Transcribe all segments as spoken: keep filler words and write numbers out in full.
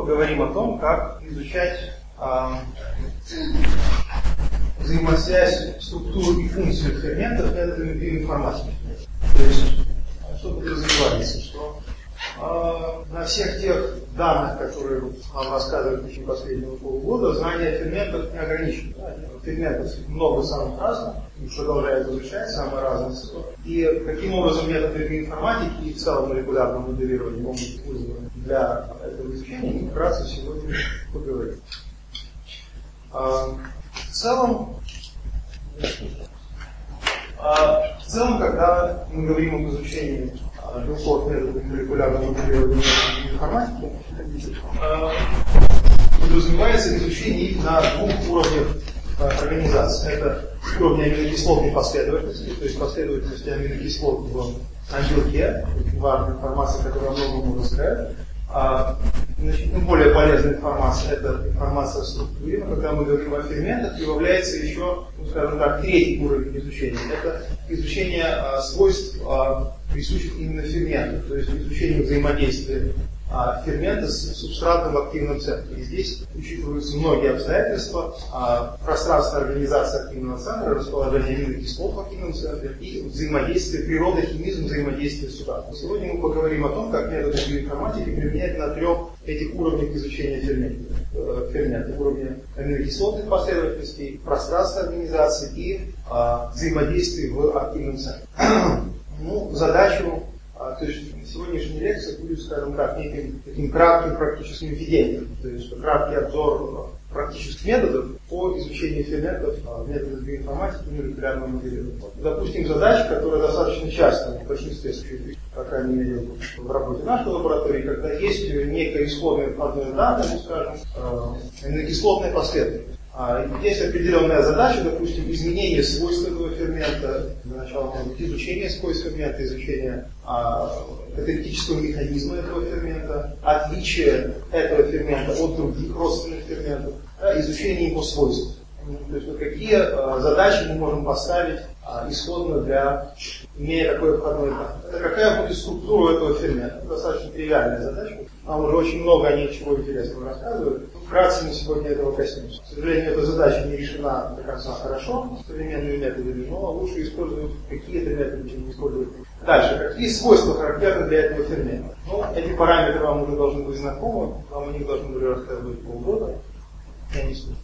поговорим о том, как изучать э, взаимосвязь структур и функций ферментов методами биоинформатики. То есть, что подразумевается, что э, на всех тех данных, которые нам рассказывают в течение последнего полугода, знания ферментов не ограничены. Да? Ферментов много самых разных, и продолжают изучать самые разные. И каким образом методы биоинформатики и в целом молекулярного моделирования могут быть использованы для этого изучения, мы вкратце сегодня поговорим. В целом, в целом, когда мы говорим об изучении белков методов молекулярного моделирования и информатики, подразумевается изучение их на двух уровнях организации. Это уровень аминокислотной последовательности, то есть последовательности аминокислот в белке, очень важная информация, которая многому можно сказать. А, значит, ну, более полезная информация — это информация о структуре, но когда мы говорим о ферментах, прибавляется еще, ну, скажем так, третий уровень изучения. Это изучение а, свойств, а, присущих именно ферменту, то есть изучение взаимодействия а, фермента с субстратом в активном центре. И здесь учитываются многие обстоятельства: а, пространство организации активного центра, расположение аминокислот в активном центре и взаимодействие, природа, химизм взаимодействия с субстратом. Сегодня мы поговорим о том, как методы биоинформатики применять на трех этих уровнях изучения ферментов. Фермента, уровня аминокислотных последовательностей, пространства организации и а, взаимодействия в активном центре. Ну, задачу, а, то есть сегодняшняя лекция будет, скажем так, неким таким кратким практическим введением, то есть краткий обзор практических методов по изучению ферментов, методов биоинформатики и молекулярного моделирования. Допустим, задача, которая достаточно часто в большинстве случаев, по крайней мере, в работе нашей лаборатории, когда есть некое исходное входное данное, ну, скажем, аминокислотная последовательность. Есть определенная задача, допустим, изменение свойств этого фермента, для начала, может быть, изучение свойств фермента, изучение а, каталитического механизма этого фермента, отличие этого фермента от других родственных ферментов, да, изучение его свойств. То есть, вот какие а, задачи мы можем поставить а, исходно для, имея такое входное данное. Это какая будет структура этого фермента. Это достаточно тривиальная задача. Нам уже очень много о ней чего интересного рассказывают. Вкратце мы сегодня этого коснемся. К сожалению, эта задача не решена до конца хорошо современными методами, но лучше использовать какие-то методы, чем не использовать. Дальше. Какие свойства характерны для этого фермента? Ну, эти параметры вам уже должны быть знакомы, вам о них должны были рассказывать полгода. Я не слышу.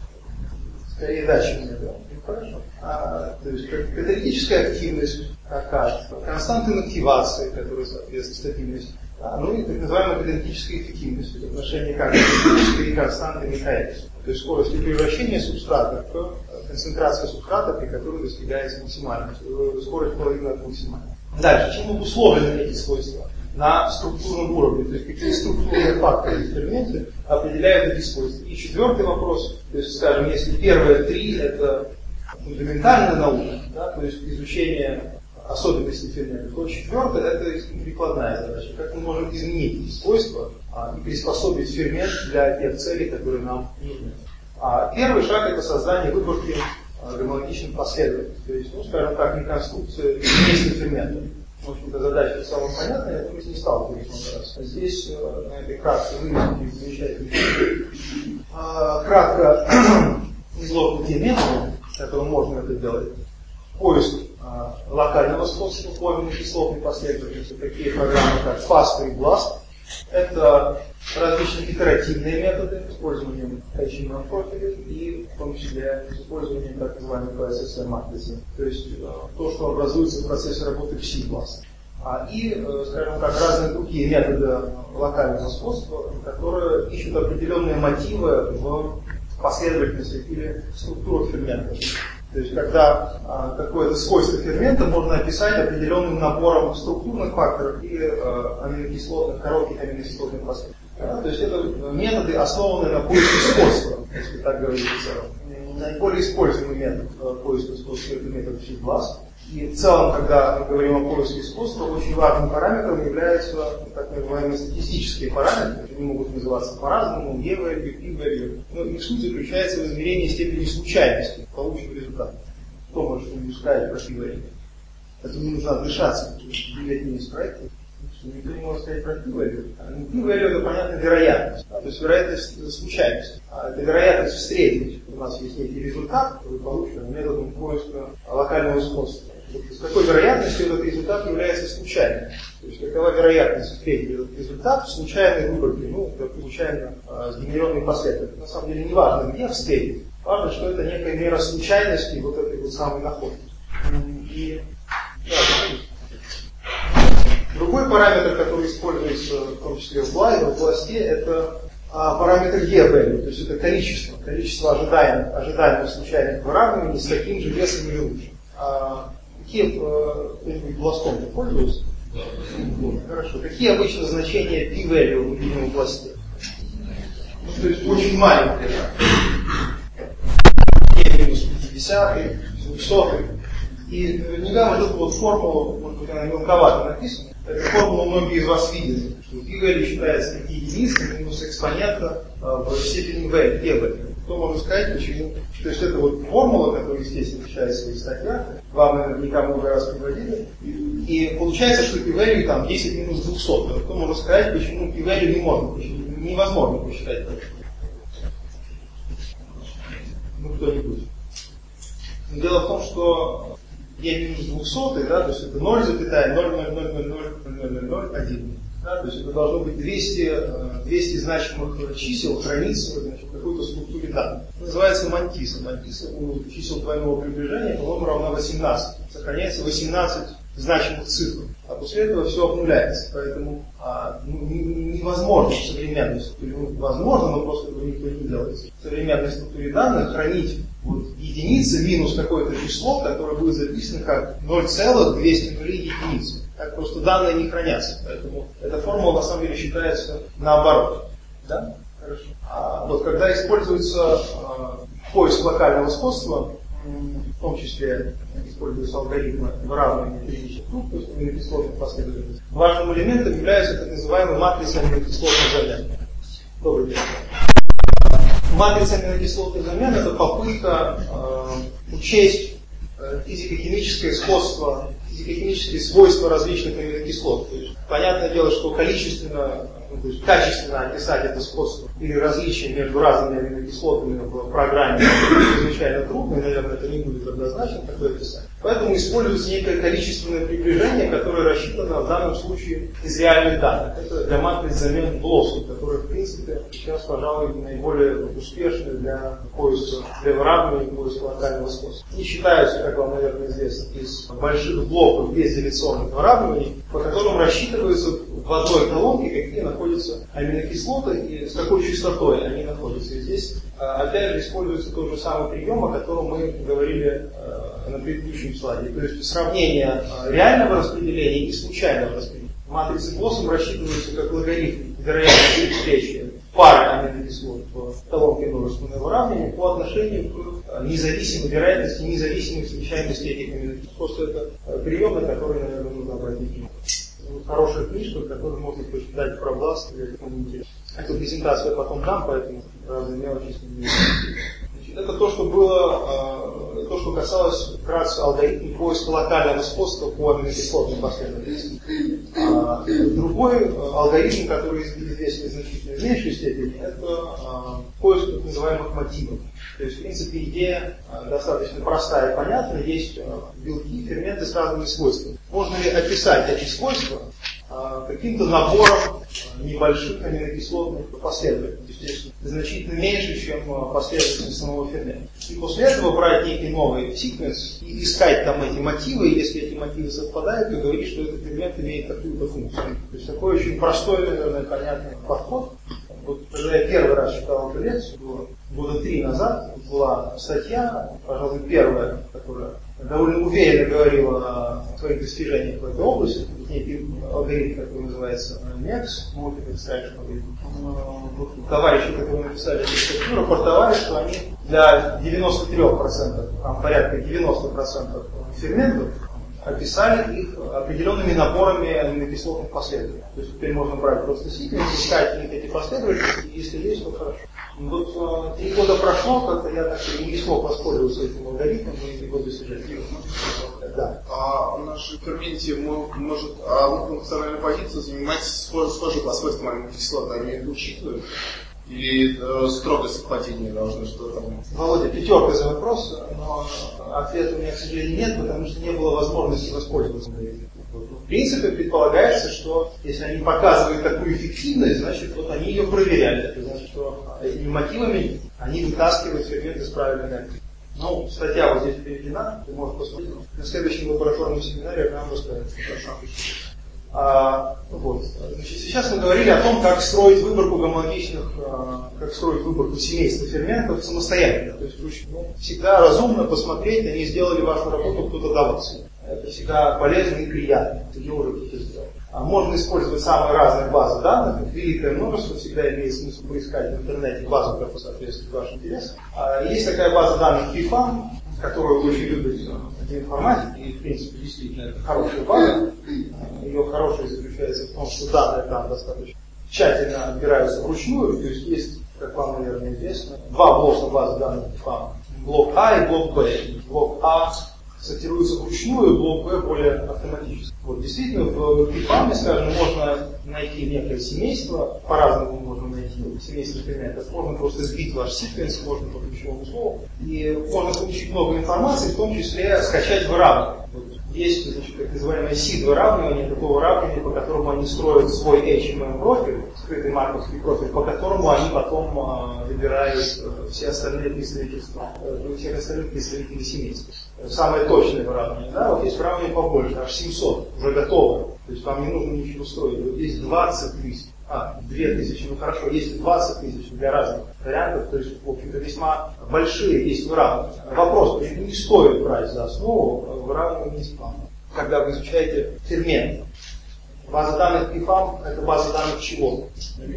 Скорее дальше мне, да? Ну, хорошо. А, то есть каталитическая активность, какая, константы инактивации, которые соответствуют стабильности. А, ну и так называемая каталитическая эффективность в отношении как каталитической и константы Михаэлиса. То есть скорость превращения субстрата в концентрацию субстрата, при которой достигается максимальная скорость половины от максимальной. Дальше, чем обусловлены эти свойства? На структурном уровне, то есть какие структурные факторы в ферменте определяют эти свойства. И четвертый вопрос, то есть, скажем, если первые три это фундаментальная наука, да, то есть изучение особенности ферментов, то четвертое это прикладная задача. Как мы можем изменить эти свойства а, и приспособить фермент для тех целей, которые нам нужны. А первый шаг это создание выборки а, гомологичных последовательностей. То есть, ну, скажем так, не конструкция вместе фермента. В общем-то, задача самая понятная, я думаю, не сталкиваюсь много раз. Здесь э, на этой кратко вывеске замечательно. А, кратко изложены те методы, которым можно это делать. Поиск а, локального способа по аминокислотной последовательности, такие программы, как FASTA и BLAST. Это различные итеративные методы с использованием качественного профиля и в том числе с использованием так называемой пэ эс эс эр-матрицы, то есть то, что образуется в процессе работы пси-BLAST. А, и, скажем так, разные другие методы локального способа, которые ищут определенные мотивы в последовательности или структурах ферментов. То есть, когда а, какое-то свойство фермента можно описать определенным набором структурных факторов и а, аминокислотных, коротких аминокислотных последовательностей. Да, то есть, это методы, основанные на поиске сходства, если так говорить в целом. Наиболее используемый метод поиска сходства — это метод пси-бласт. И в целом, когда мы говорим о поиске сходства, очень важным параметром являются так называемые статистические параметры. Они могут называться по-разному, e-value, p-value. Но их суть заключается в измерении степени случайности полученного результата. Кто может что-нибудь сказать про p-value? Это не нужно отдышаться, девять минут в проекте. Никто не может сказать про p-value. p-value — это, понятно, вероятность. то есть вероятность случайности. А это вероятность встретить. У нас есть некий результат, который получен методом поиска локального сходства. С какой вероятностью этот результат является случайным? То есть какова вероятность встретить этот результат в случайной выборке, ну, случайно э, сгенерированной последовательности. На самом деле не важно, где встретить, важно, что это некая мера случайности вот этой вот самой находки. И, да, другой параметр, который используется в том числе в Блайде, в пласте, это а, параметр E-value, то есть это количество, количество ожидаемых, ожидаемых случайных выравниваний с таким же весом или лучше. А, какие кто-нибудь бластом пользуются? Вот, хорошо. Какие обычно значения P-value мы видим в пласте? Ну, то есть очень маленькие. E минус пятьдесят, двухсот. И наверняка вот эту вот формулу, может быть, она мелковато написана, эту формулу многие из вас видят, что P-value считается как единица минус экспонента в степени V, P-value. Кто может сказать, почему? То есть это вот формула, которая, естественно, встречается в своих статьях, вам наверняка много раз приводили, и, и получается, что P-value там десять минус двухсот. Кто может сказать, почему P-value не можно, почему невозможно посчитать? Ну, кто-нибудь. Дело в том, что e минус двухсот, да, то есть это ноль, ноль ноль ноль ноль ноль ноль ноль один. Да, то есть это должно быть двести, двести значимых чисел храниться, значит, в какой-то структуре данных. Это называется мантиса. Мантиса у чисел двойного приближения, по-моему, равна восемнадцати. Сохраняется восемнадцать значимых цифр. А после этого все обнуляется. Поэтому а, ну, невозможно в современной структуре, ну, возможно, но просто этого никто не делает. В современной структуре данных хранить вот, единицы минус какое-то число, которое будет записано как ноль целых двести единицы. Так просто данные не хранятся. Поэтому эта формула на самом деле считается наоборот. Да? Хорошо. А вот когда используется э, поиск локального сходства, в том числе используются алгоритмы выравнивания периодических групп, то есть аминокислотных последовательностей, важным элементом является так называемая матрица аминокислотных замен. Добрый день. Матрица аминокислотных замен – это попытка э, учесть э, физико-химическое сходство, физико-химические свойства различных аминокислот. То есть, понятное дело, что количественно, ну, то есть качественно описать это сходство или различие между разными аминокислотами в программе чрезвычайно трудно, и, наверное, это не будет однозначно такое описание. Поэтому используется некое количественное приближение, которое рассчитано в данном случае из реальных данных. Это для матриц замен Блоссом, которая, в принципе, сейчас, пожалуй, наиболее успешная для поиска, для выравнивания и поиска локального сходства. Не считаются, как вам, наверное, известно, из больших блоков безделиционных выравниваний, по которым рассчитываются в одной колонке, какие находятся аминокислоты и с какой частотой они находятся. И здесь, опять же, используется тот же самый прием, о котором мы говорили на предыдущем слайде. То есть сравнение реального распределения и случайного распределения. Матрицы Блоссом рассчитываются как логарифм вероятности встречи пары аминокислот в колонке множественного выравнивания по отношению к независимой вероятности, независимой случайности этих аминокислот. Просто это прием, на который, наверное, нужно обратить внимание. Хорошая книжка, которую можно почитать про Бласт, или кому интересно. Эту презентацию я потом дам, поэтому разные мелочи не Значит, это то, что было, э, то, что касалось вкратце алгоритма поиска локального сходства по аминокислотным последовательностям. А, другой алгоритм, который известен в значительно меньшей степени, это э, поиск так называемых мотивов. То есть, в принципе, идея э, достаточно простая и понятная. Есть э, белки, ферменты с разными свойствами. Можно ли описать эти свойства э, каким-то набором э, небольших аминокислотных последовательностей, естественно, значительно меньше, чем э, последовательность самого фермента. И после этого брать некий новый секвенс и искать там эти мотивы, и если эти мотивы совпадают, то говорить, что этот фермент имеет такую-то функцию. То есть такой очень простой, наверное, понятный подход. Вот когда я первый раз читал эту лекцию, было года три назад, была статья, пожалуй, первая, которая довольно уверенно говорила о своих достижениях в этой области. Некий алгоритм, который называется МЕКС, Multiple Extraction алгоритм. Товарищи, которые написали эту статью, рапортовали, что они для девяноста трёх процентов, там порядка девяноста процентов ферментов, описали их определенными наборами аминокислотных последовательностей. То есть теперь можно брать просто секвенс, искать в них эти последовательности, и если есть, то хорошо. Вот три года прошло, как-то я так и не смог воспользоваться этим алгоритмом, и его достижения. Да. А в нашей ферменте может одну функциональную позицию занимать схожие по свойствам аминокислоты, они это учитывают? Или э, строго совпадение должно что-то? Володя, пятерка за вопрос, но ответа у меня, к сожалению, нет, потому что не было возможности воспользоваться. В принципе, предполагается, что если они показывают такую эффективность, значит, вот они ее проверяли. Это значит, что этими мотивами они вытаскивают фермент из правильной энергии. Ну, статья вот здесь переведена, ты можешь посмотреть. На следующем лабораторном семинаре я вам расскажу. Хорошо. А, вот. Значит, сейчас мы говорили о том, как строить выборку гомологичных, а, как строить выборку семейства ферментов самостоятельно. То есть ну, всегда разумно посмотреть, они сделали вашу работу кто-то до вас. Это всегда полезно и приятно. Ее уже кто-то сделал. А можно использовать самые разные базы данных, их великое множество, всегда имеет смысл поискать в интернете базу, которая соответствует вашим интересам. А есть такая база данных пифам, которую очень любят информатики, и в принципе действительно это хорошая база. Ее хорошее заключается в том, что данные там достаточно тщательно отбираются вручную, то есть есть, как вам, наверное, известно, два блока базы данных пифам. Блок А и блок Б. Блок А сортируется вручную, блок Б более автоматически. Вот, действительно, в пифаме, скажем, можно найти некое семейство, по-разному можно найти семейство ферментов. Можно просто сбить ваш секвенс, можно по ключевому слову, и можно получить много информации, в том числе скачать выравнивание. Вот, есть, значит, так называемое сид-выравнивание, такое выравнивание, по которому они строят свой эйч эм эм профиль, скрытый марковский профиль, по которому они потом а, выбирают а, все остальные представительства, а, всех остальных представителей семейства. Самое точное выравнивание. Да? Вот есть выравнивание побольше, аж семьсот, уже готово. То есть вам не нужно ничего строить. Вот есть двадцать тысяч, а, две тысячи, ну хорошо, есть двадцать тысяч для разных вариантов, то есть, в общем-то, весьма большие есть выравнивания. Вопрос, почему не стоит брать за основу выравнивание испанов, когда вы изучаете ферменты. База данных пифам – это база данных чего?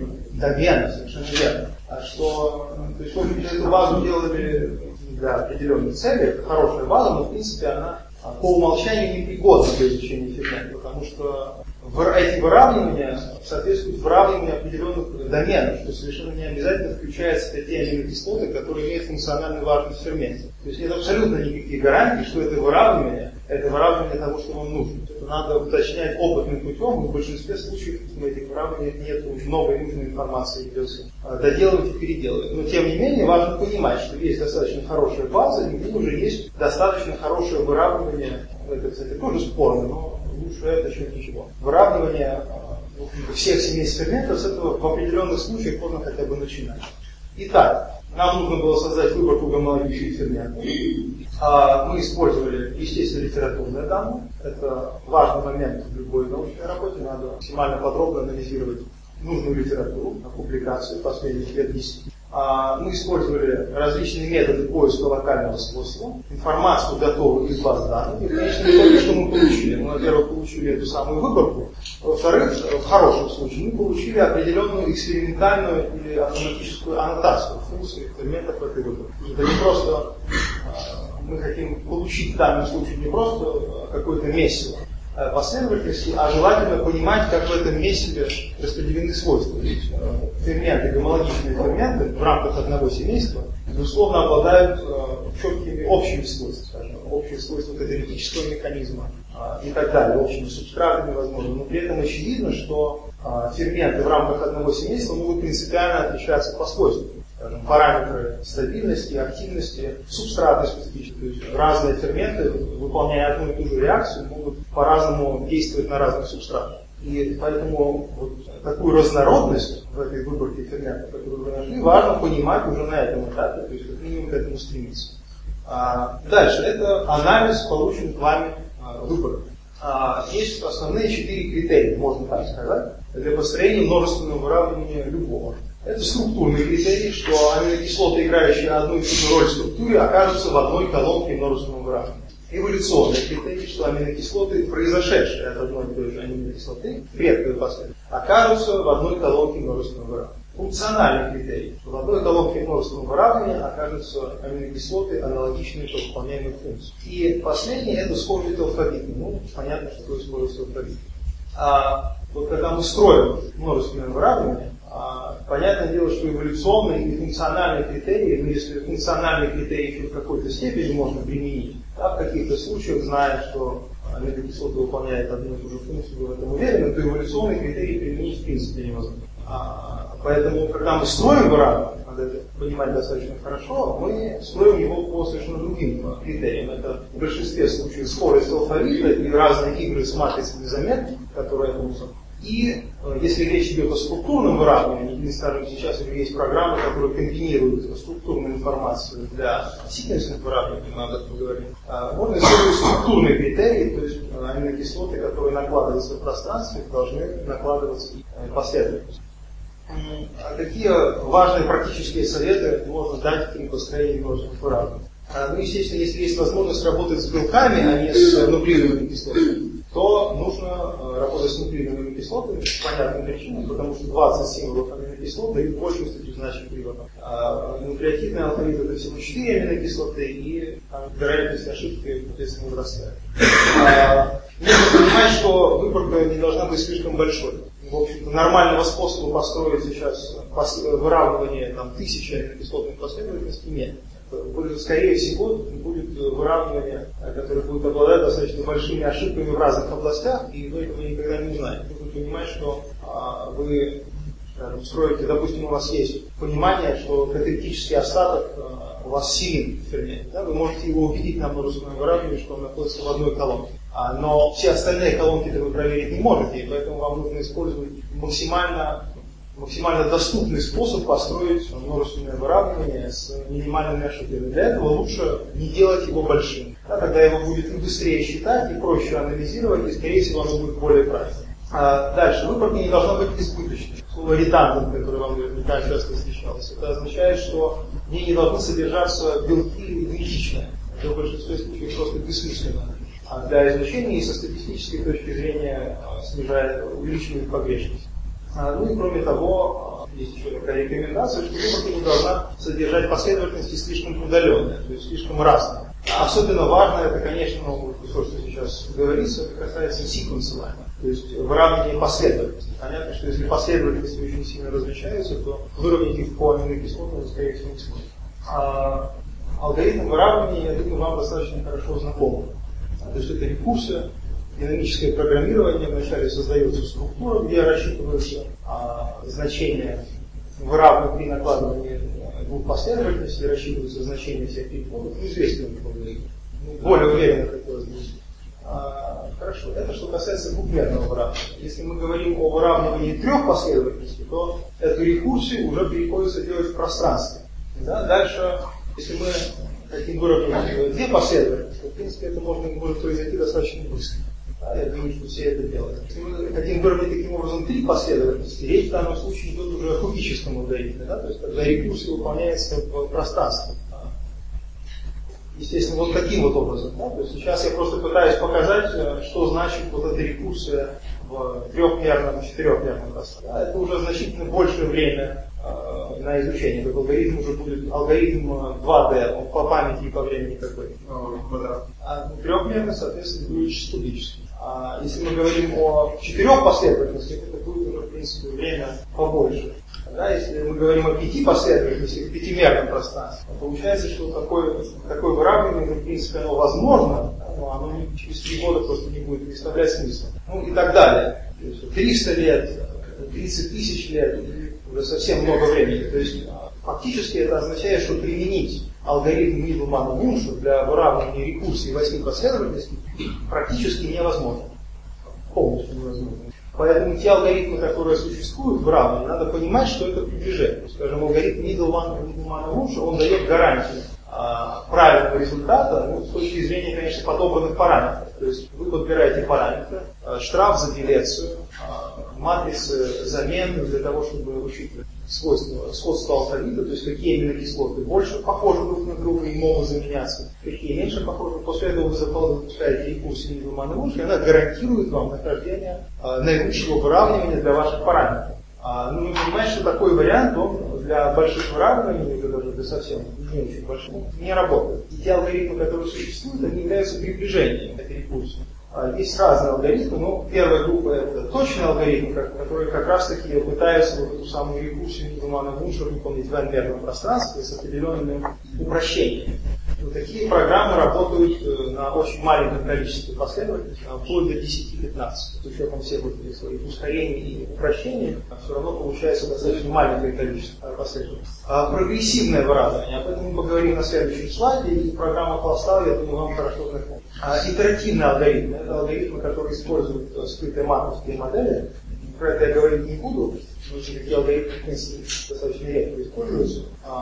Домена, совершенно верно. А что, то есть, в общем-то, эту базу делали для определенной цели, это хорошая база, но в принципе она по умолчанию непригодна для изучения ферментов, потому что эти выравнивания соответствуют выравниванию определенных доменов, что совершенно не обязательно включается те аминокислоты, которые имеют функциональную важность в ферменте. То есть нет абсолютно никаких гарантий, что это выравнивание, это выравнивание того, что вам нужно. Это надо уточнять опытным путем, и в большинстве случаев в этих выравниваниях нет новой нужной информации, придется доделывать и переделывать. Но тем не менее важно понимать, что есть достаточно хорошая база, и уже есть достаточно хорошее выравнивание. Это, кстати, тоже спорно, но лучше это, чем ничего. Выравнивание всех семейств ферментов, с этого в определенных случаях можно хотя бы начинать. Итак, нам нужно было создать выборку гомологичных ферментов. Мы использовали, естественно, литературные данные. Это важный момент в любой научной работе. Надо максимально подробно анализировать нужную литературу, публикацию последних лет десяти. Мы использовали различные методы поиска локального способа, информацию готовую из баз данных. И, конечно, итоге, что мы получили? Мы, во-первых, получили эту самую выборку. Во-вторых, в хорошем случае, мы получили определенную экспериментальную или автоматическую аннотацию функций ферментов этой выборки. Это не просто мы хотим получить в данном случае не просто какое-то месиво последовательности, а желательно понимать, как в этом месиве распределены свойства. Ведь ферменты, гомологичные ферменты в рамках одного семейства, безусловно, обладают четкими общими свойствами, скажем, общие свойства каталитического механизма и так далее, общими субстратами, возможно. Но при этом очевидно, что ферменты в рамках одного семейства могут принципиально отличаться по свойствам. Скажем, параметры стабильности, активности, субстратной специфики. То есть разные ферменты, выполняя одну и ту же реакцию, могут по-разному действовать на разных субстратах. И поэтому вот такую разнородность в этой выборке ферментов, которую вы нашли, важно понимать уже на этом этапе, то есть как минимум к этому стремиться. А, дальше, это анализ полученных вами а, выборок. А, есть основные четыре критерия, можно так сказать, для построения множественного выравнивания любого. Это структурный критерий, что аминокислоты, играющие одну и ту же роль в структуре, окажутся в одной колонке множественного выравнивания. Эволюционный критерий, что аминокислоты, произошедшие от одной и той же аминокислоты, предковые последовательности, окажутся в одной колонке множественного выравнивания. Функциональный критерий, что в одной колонке множественного выравнивания окажутся аминокислоты, аналогичные по выполняемой функции. И последний это скорость алфавита. Ну, понятно, что такое скорость алфавита. А вот когда мы строим множественное выравнивание, понятное дело, что эволюционные и функциональные критерии, ну, если функциональные критерии в какой-то степени можно применить, да, в каких-то случаях, зная, что аминокислота выполняет одну и ту же функцию, в этом уверены, то эволюционные критерии применить в принципе невозможно. А Поэтому, когда мы строим выравнивание, надо это понимать достаточно хорошо, мы строим его по совершенно другим критериям. Это в большинстве случаев скорость алфавита и разные игры с матрицами заметок, которые нужны. И если речь идет о структурном выравнивании, или, скажем, сейчас уже есть программы, которые комбинируют структурную информацию для сиквенсных выравниваний, надо поговорить, можно использовать структурные критерии, то есть аминокислоты, которые накладываются в пространстве, должны накладываться последовательно. А какие важные практические советы можно дать при построении множественных выравниваний? Ну, естественно, если есть возможность работать с белками, а не с нуклеиновыми кислотами, то нужно работать с нуклеиновыми кислотами по понятным причинам, потому что двадцать символов аминокислот дают большую степень значимых приводов. А нуклеотидный алфавит это всего четыре аминокислоты, и там, вероятность ошибки, соответственно, возрастает. А, нужно понимать, что выборка не должна быть слишком большой. В общем-то, нормального способа построить сейчас выравнивание там, тысячи аминокислотных последовательностей нет. Скорее всего, будет выравнивание, которое будет обладать достаточно большими ошибками в разных областях, и вы этого никогда не узнаете. Нужно понимать, что а, вы скажем, строите, допустим, у вас есть понимание, что каталитический остаток а, у вас силен в ферменте. Да? Вы можете его убедить на множественном выравнивании, что он находится в одной колонке. А, но все остальные колонки-то вы проверить не можете, и поэтому вам нужно использовать максимально максимально доступный способ построить множественное выравнивание с минимальными ошибками. Для этого лучше не делать его большим. Да, тогда его будет и быстрее считать, и проще анализировать, и, скорее всего, оно будет более правильным. А дальше. Выборка не должна быть избыточной. Слово редандент, которое вам наверняка часто встречалось, это означает, что в ней не должны содержаться белки идентичные. Это в большинстве случаев просто бессмысленно. А для изучения и со статистической точки зрения снижает, увеличивает погрешность. Ну и кроме того, есть еще такая рекомендация, что выборка не должна содержать последовательности слишком удаленные, то есть слишком разные. Особенно важно это, конечно, ну, то, что сейчас говорится, это касается секвенсования, то есть выравнивания последовательности. Понятно, что если последовательности очень сильно различаются, то выровнять их по аминокислотам, скорее всего, не сможет. А алгоритм выравнивания, я думаю, вам достаточно хорошо знаком. То есть это рекурсия. Динамическое программирование вначале создается структура, где рассчитываются а, значения выравнивания при накладывании двух последовательностей, рассчитываются значения всех переходов, ну, известно, более уверенно хотелось бы. А, хорошо, это что касается двухмерного выравнивания. Если мы говорим о выравнивании трех последовательностей, то эту рекурсию уже приходится делать в пространстве. Да? Дальше, если мы хотим выровнять две последовательности, то, в принципе, это можно, может произойти достаточно быстро. Да, я думаю, что все это делают. Если мы хотим выровнять таким образом три последовательности, речь в данном случае идет уже о кубическом алгоритме, да, то есть когда рекурсия выполняется в пространстве. Естественно, вот таким вот образом. Да, то есть сейчас я просто пытаюсь показать, что значит вот эта рекурсия в трехмерном, четырехмерном пространстве. Да, это уже значительно большее время э, на изучение. Этот алгоритм уже будет алгоритм два дэ, он по памяти и по времени такой. А трехмерный, соответственно, будет кубический. А если мы говорим о четырех последовательностях, это будет уже, в принципе, время побольше. Да, если мы говорим о пяти последовательностях в пятимерном пространстве, то получается, что такое, такое выравнивание, в принципе, оно возможно, но оно через три года просто не будет представлять смысла. Ну и так далее. триста лет, тридцать тысяч лет, уже совсем много времени. То есть фактически это означает, что применить алгоритм Мидлмана-Вунша для выравнивания рекурсии восьми последовательностей практически невозможно. Полностью невозможно. Поэтому те алгоритмы, которые существуют в выравнивании, надо понимать, что это приближение. Скажем, алгоритм Мидлмана-Вунша, он дает гарантию а, правильного результата, ну, с точки зрения, конечно, подобранных параметров. То есть вы подбираете параметры, а, штраф за делецию, а, матрицы замены для того, чтобы учитывать свойства, сходство алфавита, то есть какие аминокислоты больше похожи друг на друга и могут заменяться, какие меньше похожи. После этого вы запускаете рекурсию Мидлмана-Вунша, и она гарантирует вам нахождение а, наилучшего выравнивания для ваших параметров. А, ну, вы понимаете, что такой вариант, он для больших выравниваний, или даже для совсем не очень больших, не работает. И те алгоритмы, которые существуют, они являются приближением этой рекурсии. Есть разные алгоритмы, но первая группа это точные алгоритмы, которые как раз таки пытаются вот эту самую рекурсию Мидлмана-Вунша выполнить в n-мерном пространстве с определенными упрощениями. Вот такие программы работают на очень маленьком количестве последовательностей, вплоть до десяти-пятнадцати. С учетом всех вот этих своих ускорений и упрощений, все равно получается достаточно маленькое количество последовательностей. А прогрессивное выравнивание, об этом мы поговорим на следующем слайде, и программа Кластал, я думаю, вам хорошо знакома. А итеративные алгоритмы, это алгоритмы, которые используют скрытые маковские модели. Про это я говорить не буду, потому что такие алгоритмы, в принципе, достаточно редко используются.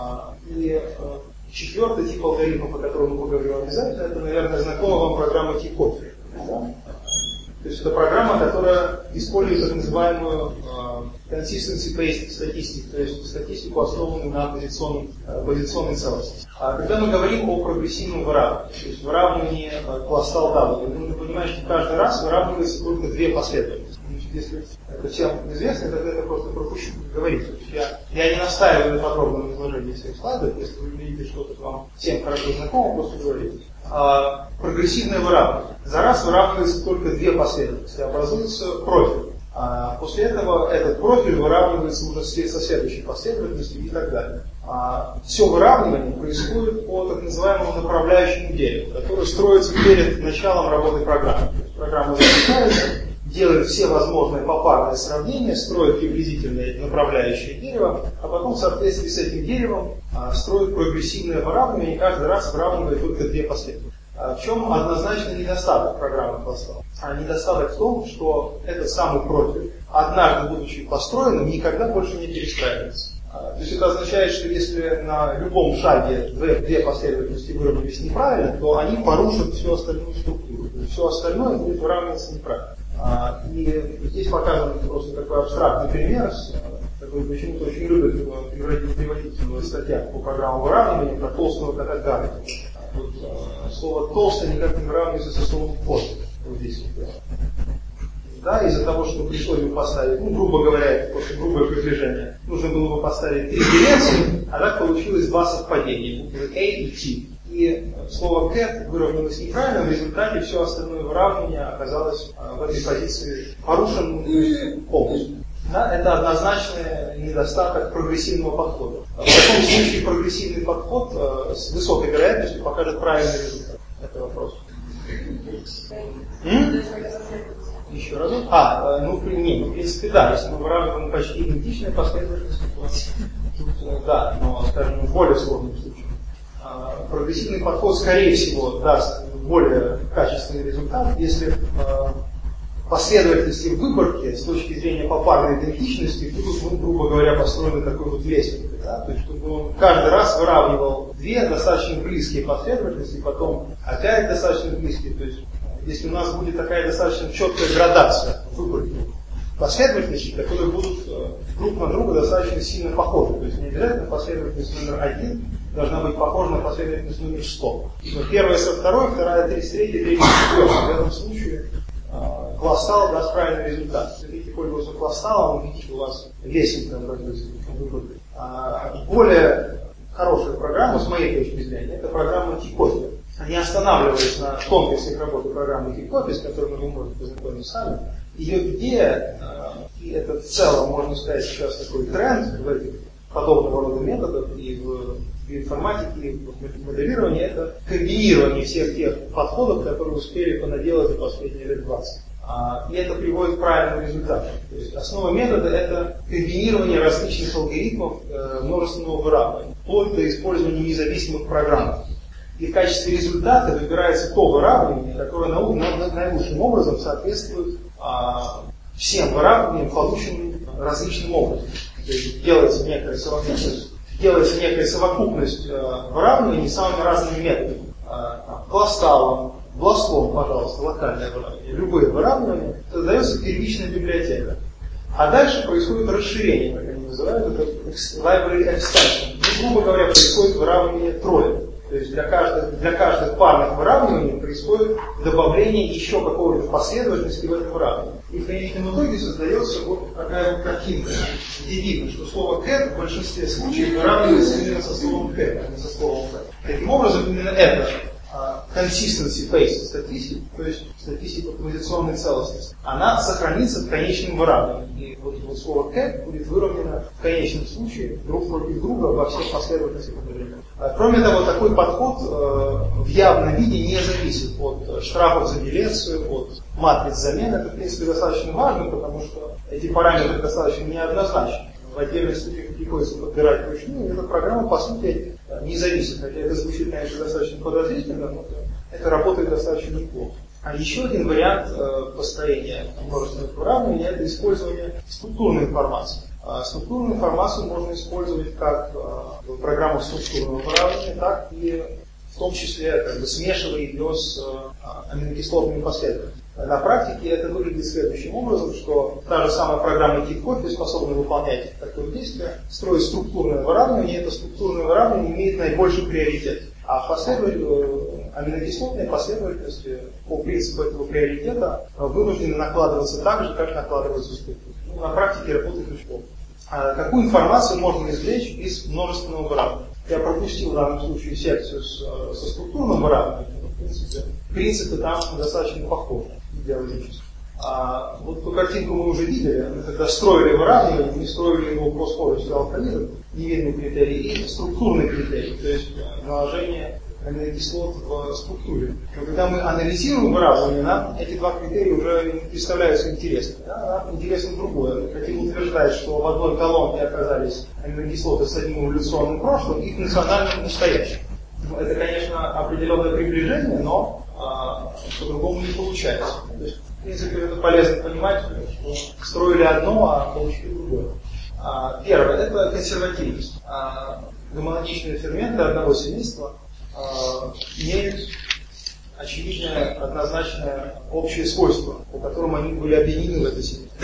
И четвертый тип алгоритма, по которому мы поговорим обязательно, это, наверное, знакома вам программа T-Copy. Да? То есть это программа, которая использует так называемую consistency-based статистику, то есть статистику, основанную на позиционной, позиционной целостности. А когда мы говорим о прогрессивном выравнивании, то есть выравнивании Кластал W, мы нужно понимать, что каждый раз выравнивается только две последовательности. Если это всем известно, тогда это просто пропущу говорить. Я, я не настаиваю на подробном изложении всех слайдов, если вы видите что-то вам всем хорошо знакомо, просто говорите. А, прогрессивное выравнивание. За раз выравнивается только две последовательности, образуется профиль. А после этого этот профиль выравнивается уже со следующей последовательностью и так далее. А, все выравнивание происходит по так называемому направляющему дереву, которое строится перед началом работы программы. Программа запускается, делает все возможные попарные сравнения, строит приблизительное направляющее дерево, а потом в соответствии с этим деревом а, строит прогрессивное выравнивание и каждый раз выравнивает только две последовательности. А в чем однозначно недостаток программы Кластал? А недостаток в том, что этот самый профиль, однажды будучи построенным, никогда больше не перестраивается. А, то есть это означает, что если на любом шаге две, две последовательности выровнялись неправильно, то они порушат всю остальную структуру. Все остальное будет выравниваться неправильно. А, и здесь показан просто такой абстрактный пример, такой почему-то очень любят его приводить в статьях по программам выравнивания про толстого кота Гарри. Вот, а, слово толстый никак не выравнивается со словом кот. Вот здесь вот. Да, из-за того, что пришлось бы поставить, ну, грубо говоря, это просто грубое приближение, нужно было бы поставить три дирекции, а так получилось два совпадения, буквы A и T. И слово cat выровнялось неправильно, в результате все остальное выравнивание оказалось в этой позиции порушенным полностью. Да, это однозначный недостаток прогрессивного подхода. В таком случае прогрессивный подход э, с высокой вероятностью покажет правильный результат. Это вопрос. М? Еще раз. А, ну, не, в принципе, да, если мы выравниваем почти идентичные последовательности, то да, но, скажем, в более сложном случае. Прогрессивный подход, скорее всего, даст более качественный результат, если э, последовательности выборки с точки зрения попарной идентичности будут, ну, грубо говоря, построены такой вот лесенкой. Да? То есть, чтобы он каждый раз выравнивал две достаточно близкие последовательности, потом опять достаточно близкие. То есть, если у нас будет такая достаточно четкая градация выборки последовательностей, которые будут э, друг на друга достаточно сильно похожи. То есть, не обязательно последовательность номер один должна быть похожа на последовательность номер сто. Но первая со второй, вторая, тридцать третья, третья, четвертая. В этом случае э, Кластал даст правильный результат. Если хотите пользоваться Класталом, вы видите, у вас лесенка образуется. А более хорошая программа, с моей точки зрения, это программа T-Copy. Не останавливаясь на тонкостях работы программы T-Copy, с которой вы можете познакомиться сами, ее идея, и это в целом, можно сказать, сейчас такой тренд в этих подобного рода методах и в информатике, и в моделировании, это комбинирование всех тех подходов, которые успели понаделать за последние лет двадцать. И это приводит к правильному результату. То есть основа метода – это комбинирование различных алгоритмов множественного выравнивания, вплоть до использования независимых программ. И в качестве результата выбирается то выравнивание, которое наилучшим образом соответствует а, всем выравниваниям, полученным различным образом. То есть делается некая совокупность, делается некая совокупность а, выравниваний самыми разными методами. А, Класталом, Бласлом, пожалуйста, локальное выравнивание, любые выравнивания, создается первичная библиотека. А дальше происходит расширение, как они называют, это library extension. Ну, грубо говоря, происходит выравнивание троек. То есть для каждых, для каждых парных выравниваний происходит добавление еще какой-то последовательности в этом выравнивании. И в конечном итоге создается вот такая вот картинка, где видно, что слово cat в большинстве случаев выравнивается именно со словом cat, а не со словом cat. Таким образом, именно это consistency based статистики, то есть статистика позиционной целостности, она сохранится в конечном выравнивании. И вот, вот слово cap будет выровнено в конечном случае друг против друга во всех последовательностях определения. Кроме того, такой подход э, в явном виде не зависит от штрафов за делецию, от матриц замен. Это, в принципе, достаточно важно, потому что эти параметры достаточно неоднозначны. В отдельных случаях приходится подбирать вручную, и эта программа, по сути, не зависит. Хотя это звучит, конечно, достаточно подозрительно, но это работает достаточно неплохо. А еще один вариант э, построения множественных выравниваний – это использование структурной информации. А структурную информацию можно использовать как э, в программах структурного выравнивания, так и в том числе как бы смешивая ее с э, аминокислотными последовательностями. На практике это выглядит следующим образом, что та же самая программа Kit-Coffee способна выполнять такое действие, строить структурное выравнивание, и это структурное выравнивание имеет наибольший приоритет. А последователь, аминокислотные последовательности по принципу этого приоритета вынуждены накладываться так же, как накладываются структуры. Ну, на практике работает очень плохо. А какую информацию можно извлечь из множественного выравнивания? Я пропустил в данном случае секцию с, со структурным выравниванием, но в принципе принципы там достаточно похожи идеологически. А вот ту картинку мы уже видели, мы когда строили выравнивание, мы строили его по скорости алкалидов, невидный критерий и структурный критерий, то есть наложение аминокислот в структуре. Но когда мы анализируем выравнивание, нам эти два критерия уже не представляются интересными. Да? Нам интересно другое. Мы хотим утверждать, что в одной колонке оказались аминокислоты с одним эволюционным прошлым и функциональным настоящим. Это, конечно, определенное приближение, но а, по-другому не получается. То есть, в принципе, это полезно понимать, что строили одно, а получили другое. А, первое – это консервативность. А, гомологичные ферменты одного семейства а, имеют очевидное, однозначное общее свойство, по которому они были объединены в этой семействе.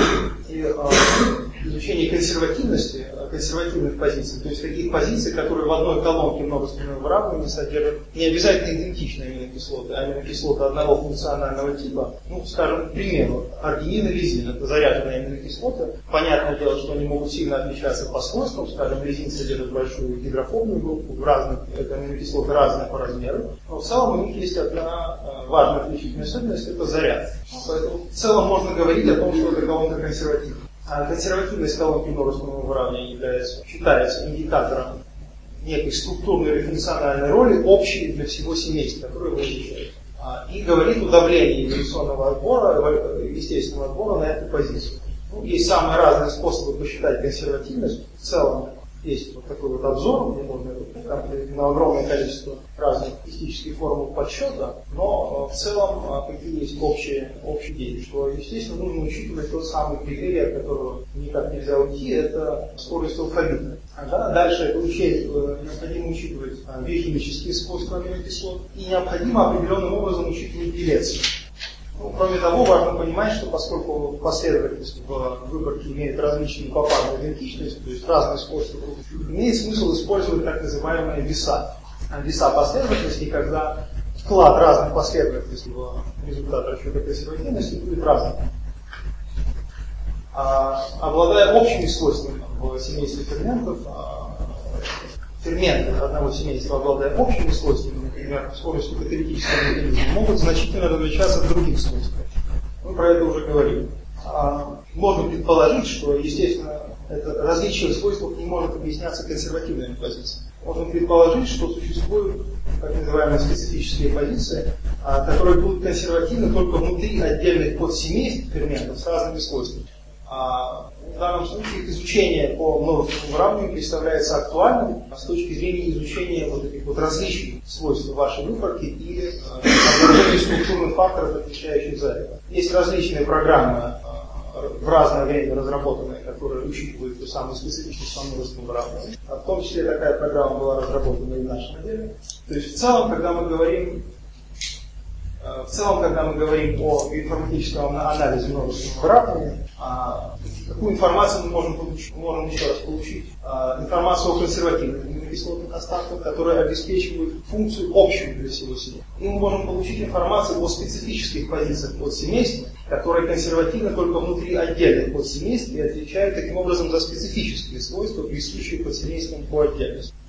И а, изучение консервативности, консервативных позиций, то есть таких позиций, которые в одной колонке множественного выравнивания содержат не обязательно идентичные аминокислоты, а аминокислоты одного функционального типа, ну, скажем, к примеру, аргинин и лизин, это заряженные аминокислоты. Понятное дело, что они могут сильно отличаться по свойствам, скажем, лизин содержит большую гидрофобную группу, в разных, это аминокислоты разные по размеру, но в целом у них есть одна важная отличительная особенность, это заряд. Поэтому в целом можно говорить о том, что эта колонка консервативна. А консервативность колонки множественного выравнивания является, считается индикатором некой структурной или функциональной роли, общей для всего семейства, которое вы изучаете. И говорит о давлении эволюционного отбора, естественного отбора на эту позицию. Ну, есть самые разные способы посчитать консервативность. В целом есть вот такой вот обзор, где можно там, на огромное количество разных статистических формул подсчета, но в целом какие есть общие, общие идеи, что, естественно, нужно учитывать тот самый критерий, от которого никак нельзя уйти, это скорость алфавита. Да? Дальше это учесть, необходимо учитывать биохимические свойства аминокислот и необходимо определенным образом учитывать делецию. Ну, кроме того, важно понимать, что поскольку последовательность в выборке имеет различную попарную идентичность, то есть разные свойства, имеет смысл использовать так называемые веса. Веса последовательности, когда вклад разных последовательностей в результат расчета консервативности будет разным. А, обладая общими свойствами в семействе ферментов, а, ферменты одного семейства, обладая общими свойствами, например, скоростью каталитического механизма, могут значительно различаться от других свойств. Мы про это уже говорили. А, можно предположить, что, естественно, это различие в свойствах не может объясняться консервативными позициями. Можно предположить, что существуют так называемые специфические позиции, а, которые будут консервативны только внутри отдельных подсемейств ферментов с разными свойствами. А, в данном случае изучение по множественному выравниванию представляется актуальным с точки зрения изучения вот этих вот различий свойств вашей выборки и обнаружения структурных факторов, отвечающих за это. Есть различные программы в разное время разработанные, которые учитывают ту самую специфичность множественного выравнивания. В том числе такая программа была разработана и в нашем отделе. То есть в целом, когда мы говорим В целом, когда мы говорим о информатическом анализе множественного выравнивания, какую информацию мы можем, получить, можем еще раз получить? Информацию о консервативных аминокислотных остатках, которые обеспечивают функцию общую для всего семейства. И мы можем получить информацию о специфических позициях подсемейства, которые консервативны только внутри отдельных подсемейств и отвечают таким образом за специфические свойства, присущие подсемействам по отдельности.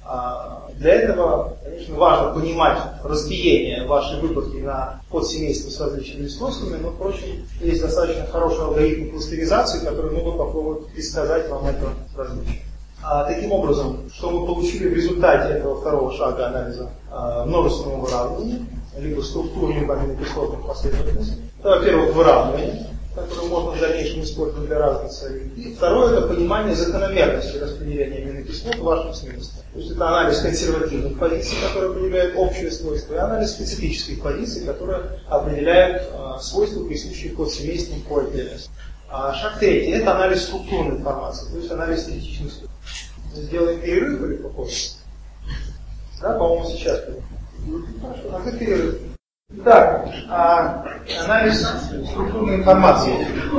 Для этого, конечно, важно понимать разбиение вашей выборки на подсемейства с различными свойствами, но, впрочем, есть достаточно хороший алгоритм кластеризации, который могут попробовать предсказать вам это различие. А, таким образом, что мы получили в результате этого второго шага анализа а, множественного выравнивания, либо структуры, либо аминокислотных последовательностей. Это, во-первых, выравнивание, которое можно в дальнейшем использовать для разных целей. И второе, это понимание закономерности распределения аминокислот в вашем смысле. То есть это анализ консервативных позиций, которые определяют общие свойства, и анализ специфических позиций, которые определяют а, свойства, присущие подсемействам по отдельности. А шаг третий – это анализ структурной информации, то есть анализ статистических структур. Сделаем перерыв или попозже? Да, по-моему, сейчас. Ну, хорошо, а где перерыв? Так, а, анализ структурной информации.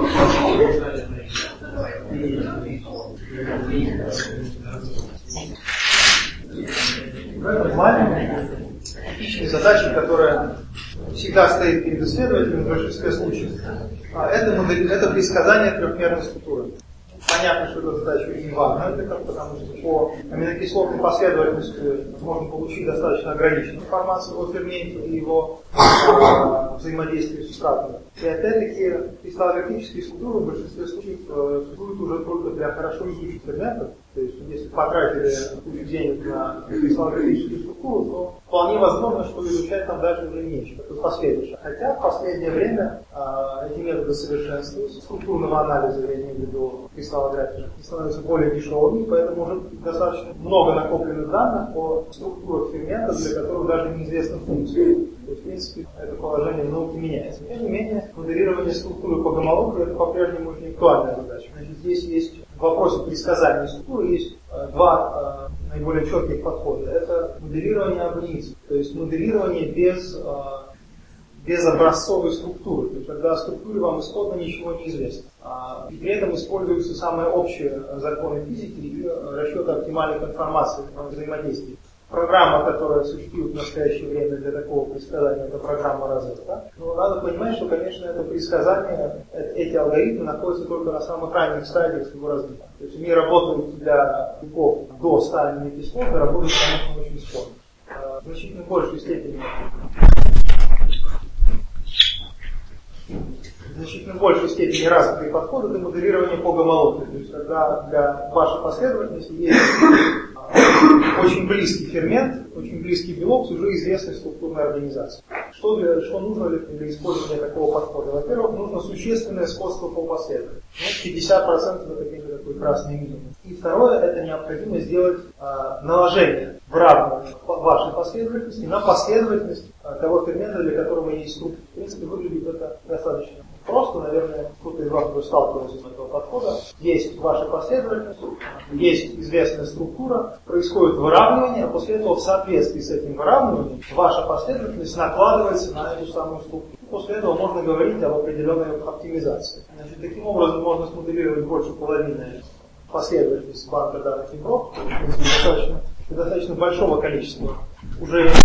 Нормально. Типичной задачей, которая всегда стоит перед исследователем в большинстве случаев, это, модель, это предсказание трехмерной структуры. Понятно, что эта задача очень важна, потому что по аминокислотной последовательности можно получить достаточно ограниченную информацию о ферменте и его э, взаимодействии с субстратом. И опять-таки кристаллографические структуры в большинстве случаев э, существуют уже только для хорошо изученных ферментов. То есть, если потратили кучу денег на кристаллографическую структуру, то вполне возможно, что изучать там даже уже нечего. Это последующее. Хотя в последнее время э, эти методы совершенствуются, структурного анализа, я имею в виду кристаллографии, становятся более дешевыми, поэтому уже достаточно много накопленных данных по структурах ферментов, для которых даже неизвестна функция. То есть, в принципе, это положение в науке меняется. Тем не менее, моделирование структуры по гомологии это по-прежнему очень актуальная задача. Значит, здесь есть в вопросе предсказания структуры есть э, два э, наиболее четких подхода. Это моделирование абониций, то есть моделирование без, э, без образцовой структуры, то есть когда о структуре вам исходно ничего не известно. А, и при этом используются самые общие законы физики и расчет оптимальной конформации взаимодействия. Программа, которая существует в настоящее время для такого предсказания, это программа Розетта. Но надо понимать, что, конечно, это предсказание, эти алгоритмы находятся только на самых ранних стадиях своего развития. То есть они работают для веков до ста аминокислот, и работают, конечно, очень скоро. В значительно большей степени в значительно большей степени развитые подходы для моделирования по гомологии. То есть когда для вашей последовательности есть очень близкий фермент, очень близкий белок с уже известной структурной организацией. Что, для, что нужно для использования такого подхода? Во-первых, нужно существенное сходство по последовательности. Ну, пятьдесят процентов это такой красный минимум. И второе, это необходимо сделать а, наложение в равной вашей последовательности на последовательность а, того фермента, для которого есть структура. В принципе, выглядит это достаточно просто, наверное, кто-то из вас уже сталкивался с этого подхода. Есть ваша последовательность, есть известная структура, происходит выравнивание, а после этого в соответствии с этим выравниванием ваша последовательность накладывается на эту самую структуру. После этого можно говорить об определенной оптимизации. Значит, таким образом можно смоделировать больше половины последовательности банка данных импров, достаточно, достаточно большого количества уже э,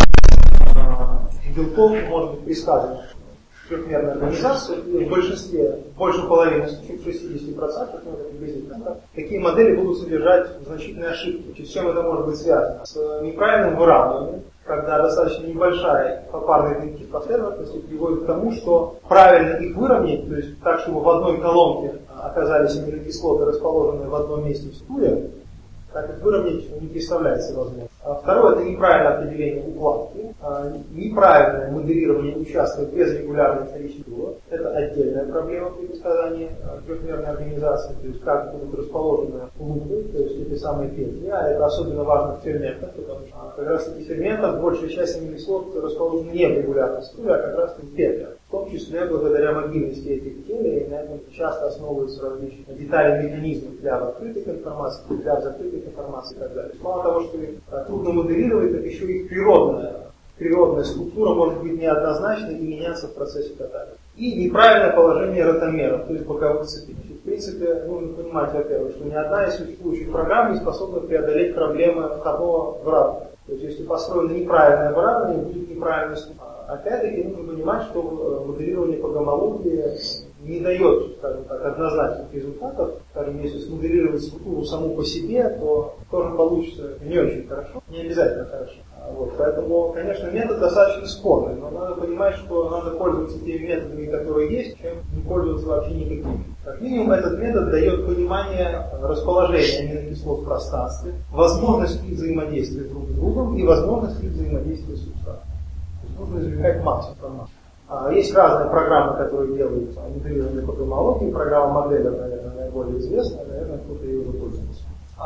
белков может быть предсказано трехмерной организации, и в большинстве, больше половины, шестьдесят процентов, ну, это приблизительно, да, такие модели будут содержать значительные ошибки. С чем это может быть связано? С неправильным выравниванием, когда достаточно небольшая попарная идентичность последовательности приводит к тому, что правильно их выровнять, то есть так, чтобы в одной колонке оказались аминокислоты, расположенные в одном месте в струе, так как выровнять не представляется возможным. А второе, это неправильное определение укладки, а, неправильное моделирование участков без регулярной исторической. Это отдельная проблема при предсказании а, трехмерной организации, то есть как будут расположены лупы, то есть эти самые петли, а это особенно важно в ферментах, потому что а, как раз таки в ферментах большая часть аминокислот расположена не в регулярной струе, а как раз таки в петлях. В том числе благодаря мобильности этих петель, и на этом часто основываются различные детали механизмов для открытых информаций, для закрытых информаций и так далее. Мало того, что их трудно моделировать, так еще и природная, природная структура может быть неоднозначной и меняться в процессе катания. И неправильное положение ротомеров, то есть боковых цепей. В принципе, нужно понимать, во-первых, что ни одна из существующих программ не способна преодолеть проблемы входного выравнивания. То есть, если построено неправильное выравнивание, будет неправильная структура. Опять-таки, нужно понимать, что моделирование по гомологии не дает, скажем так, однозначных результатов. Скажем, если смоделировать структуру саму по себе, то тоже получится не очень хорошо, не обязательно хорошо. Вот. Поэтому, конечно, метод достаточно спорный, но надо понимать, что надо пользоваться теми методами, которые есть, чем не пользоваться вообще никакими. Как минимум, этот метод дает понимание расположения аминокислот в пространстве, возможность их взаимодействия друг с другом и возможность их взаимодействия с субстратом. То есть нужно извлекать максимум информации. Есть разные программы, которые делают моделирование по гомологии. Программа Моделлер, наверное, наиболее известная, наверное, кто-то ее уже пользуется.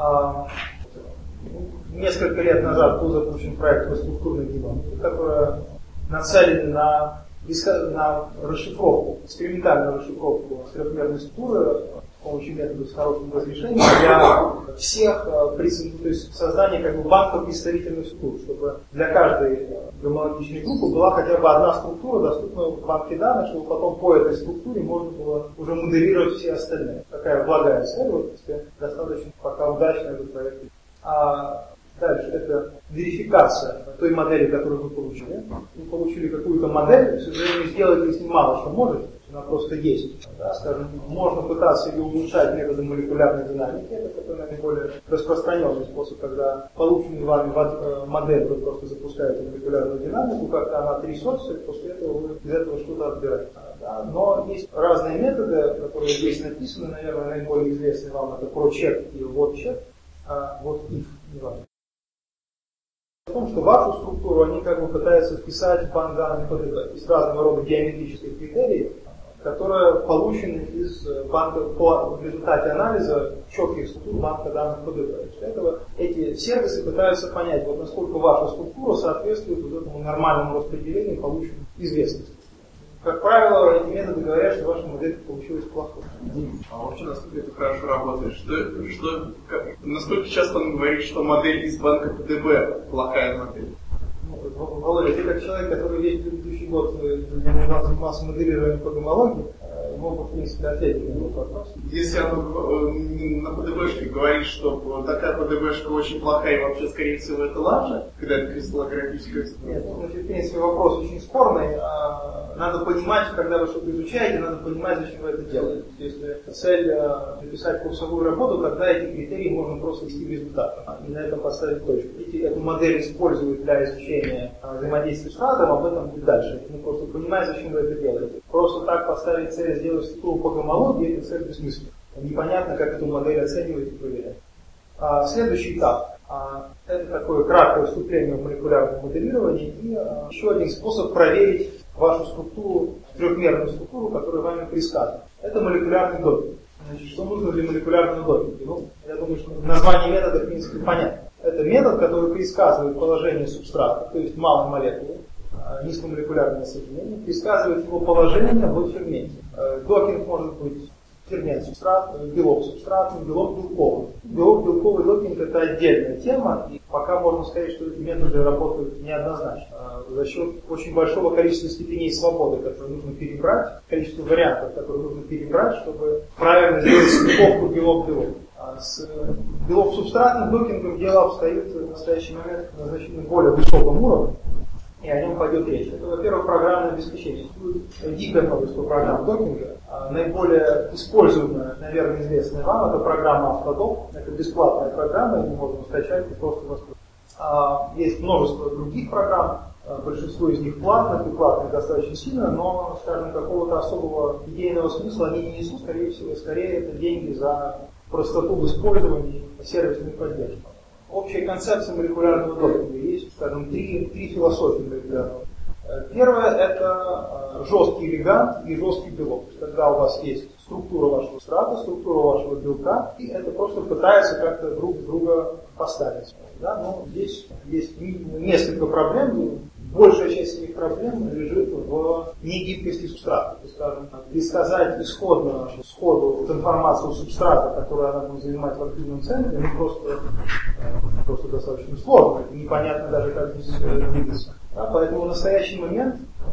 Несколько лет назад был запущен проект по структурной геномике, который нацелен на, на расшифровку, экспериментальную расшифровку трехмерной структуры с помощью методов с хорошим разрешением для всех, то есть создание как бы банка представительных структур, чтобы для каждой гомологичной группы была хотя бы одна структура, доступная в банке данных, чтобы потом по этой структуре можно было уже моделировать все остальные. Такая благая цель, вот, достаточно пока удачно этот проект. А дальше это верификация той модели, которую вы получили. Вы получили какую-то модель, к сожалению, сделать вы с ней мало что можете, она просто есть. Да, скажем, можно пытаться ее улучшать методом молекулярной динамики, это такой наиболее распространенный способ, когда полученную вами модель вы просто запускаете молекулярную динамику, как-то она трясется, и после этого вы из этого что-то отбираете. Да, но есть разные методы, которые здесь написаны, наверное, наиболее известный вам это ProCheck и WhatCheck. А вот if, не важно. В том, что вашу структуру они как бы пытаются вписать в банк данных ПДБ. Есть разного рода геометрические критерии, которые получены из банка по в результате анализа четких структур банка данных ПДБ. Для этого эти сервисы пытаются понять, вот насколько ваша структура соответствует вот этому нормальному распределению полученной известности. Как правило, эти методы говорят, что ваша модель получилась плохой. А вообще, насколько это хорошо работает? Что, что, как, насколько часто он говорит, что модель из банка ПДБ плохая модель? Ну, Володя, ты как человек, который весь предыдущий год занимался моделированием по гомологии, мог бы, в принципе, ответить на этот вопрос. Если оно на ПДБшке говорит, что такая ПДБшка очень плохая и вообще, скорее всего, это лажа, когда это кристаллографическая структура? Нет, ну, значит, в принципе, вопрос очень спорный. Надо понимать, когда вы что-то изучаете, надо понимать, зачем вы это делаете. Если цель написать курсовую работу, тогда эти критерии можно просто ввести в результат и на этом поставить точку. Если эту модель используют для изучения взаимодействия с субстратом, об этом будет дальше. Ну, просто понимать, зачем вы это делаете. Просто так поставить цель сделать структуру по гомологии, это цель бессмысленна. Непонятно, как эту модель оценивать и проверять. А, следующий этап. А, это такое краткое вступление в молекулярное моделирование и а, еще один способ проверить вашу структуру, трехмерную структуру, которая вами предсказана. Это молекулярный допинг. Значит, что нужно для молекулярного допинга? Ну, я думаю, что название метода, в принципе, понятно. Это метод, который предсказывает положение субстрата, то есть малой молекулы, низкомолекулярное соединение, предсказывает его положение в ферменте. Докинг может быть фермент субстрат, белок субстратный, белок белковый. Белок белковый докинг это отдельная тема, и пока можно сказать, что эти методы работают неоднозначно. За счет очень большого количества степеней свободы, которые нужно перебрать, количество вариантов, которые нужно перебрать, чтобы правильно сделать стыковку белок-белок. С белок-субстратным докингом дело обстоит в настоящий момент на значительно более высоком уровне, и о нем пойдет речь. Это, во-первых, программное обеспечение. Существует дикое множество программ докинга. Наиболее используемая, наверное, известная вам, это программа Autodoc. Это бесплатная программа, ее можно скачать и просто воспользоваться. Есть множество других программ, большинство из них платных, и платных достаточно сильно, но, скажем, какого-то особого идейного смысла они не несут, скорее всего, скорее это деньги за простоту в использовании сервисной поддержки. Общая концепция молекулярного допинга. Есть, скажем, три, три философии молекулярного. Первое – это жесткий лиганд и жесткий белок. Когда у вас есть структура вашего субстрата, структура вашего белка, и это просто пытается как-то друг друга поставить. Да? Но здесь есть несколько проблем. Большая часть этих проблем лежит в негибкости субстрата. То есть, скажем, предсказать исходно, сходу информацию субстрата, которую она будет занимать в активном центре, ну, просто, просто достаточно сложно. Непонятно даже, как здесь двигаться. Да, поэтому в настоящий момент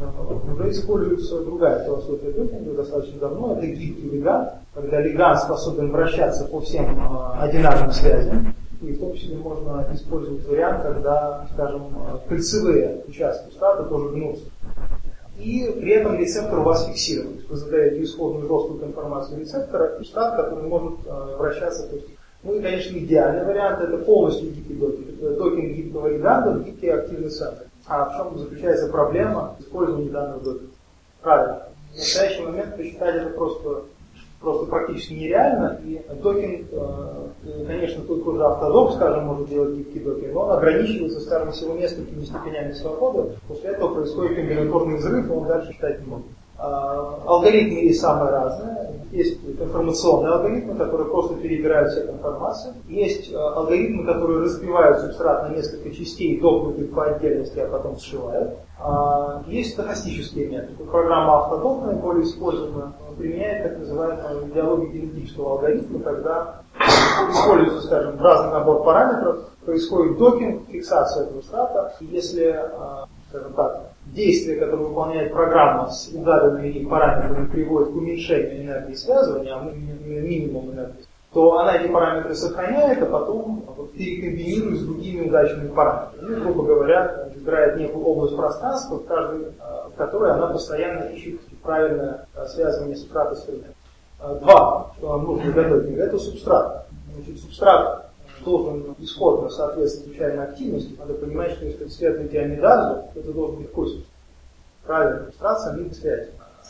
уже используется другая философия докинга достаточно давно. Это гибкий лиганд, когда лиганд способен вращаться по всем одинарным связям. И в том числе можно использовать вариант, когда, скажем, кольцевые участки субстрата тоже гнутся. и при этом рецептор у вас фиксирован. То есть вы задаете исходную жесткую конформацию рецептора, и субстрат, который может э, вращаться. То есть, ну и, конечно, идеальный вариант это полностью гибкий докинг. Это докинг гибкого лиганда в гибкий активный центр. А в чем заключается проблема использования данного докинга? Правильно. В настоящий момент посчитать это просто, просто практически нереально. И докинг, э, конечно, только уже автодок, скажем, может делать гибкий докинг, но он ограничивается, скажем, всего несколькими степенями свободы. После этого происходит комбинаторный взрыв, и он дальше считать не может. Алгоритмы есть самые разные. Есть конформационные алгоритмы, которые просто перебирают всю информацию. Есть алгоритмы, которые разбивают субстрат на несколько частей, докнутых по отдельности, а потом сшивают. Есть стохастические методы. Программа автодок наиболее используемая, применяет так называемую идеологию генетического алгоритма, когда используется, скажем, разный набор параметров, происходит докинг, фиксация этого субстрата, и если, скажем так, действие, которое выполняет программа с угаданными параметрами, приводит к уменьшению энергии связывания, а мы минимум энергии, то она эти параметры сохраняет, а потом перекомбинирует с другими удачными параметрами. Ну, грубо говоря, играет некую область пространства, в, каждой, в которой она постоянно ищет правильное связывание субстрата с ферментом. Два, что нам нужно готовить, это субстрат. Значит, субстрат должен исходно соответствовать случайной активности. Надо понимать, что если исследуете амидазу, это должен быть какой субстрат? Правильно, субстрат с амидосвязью.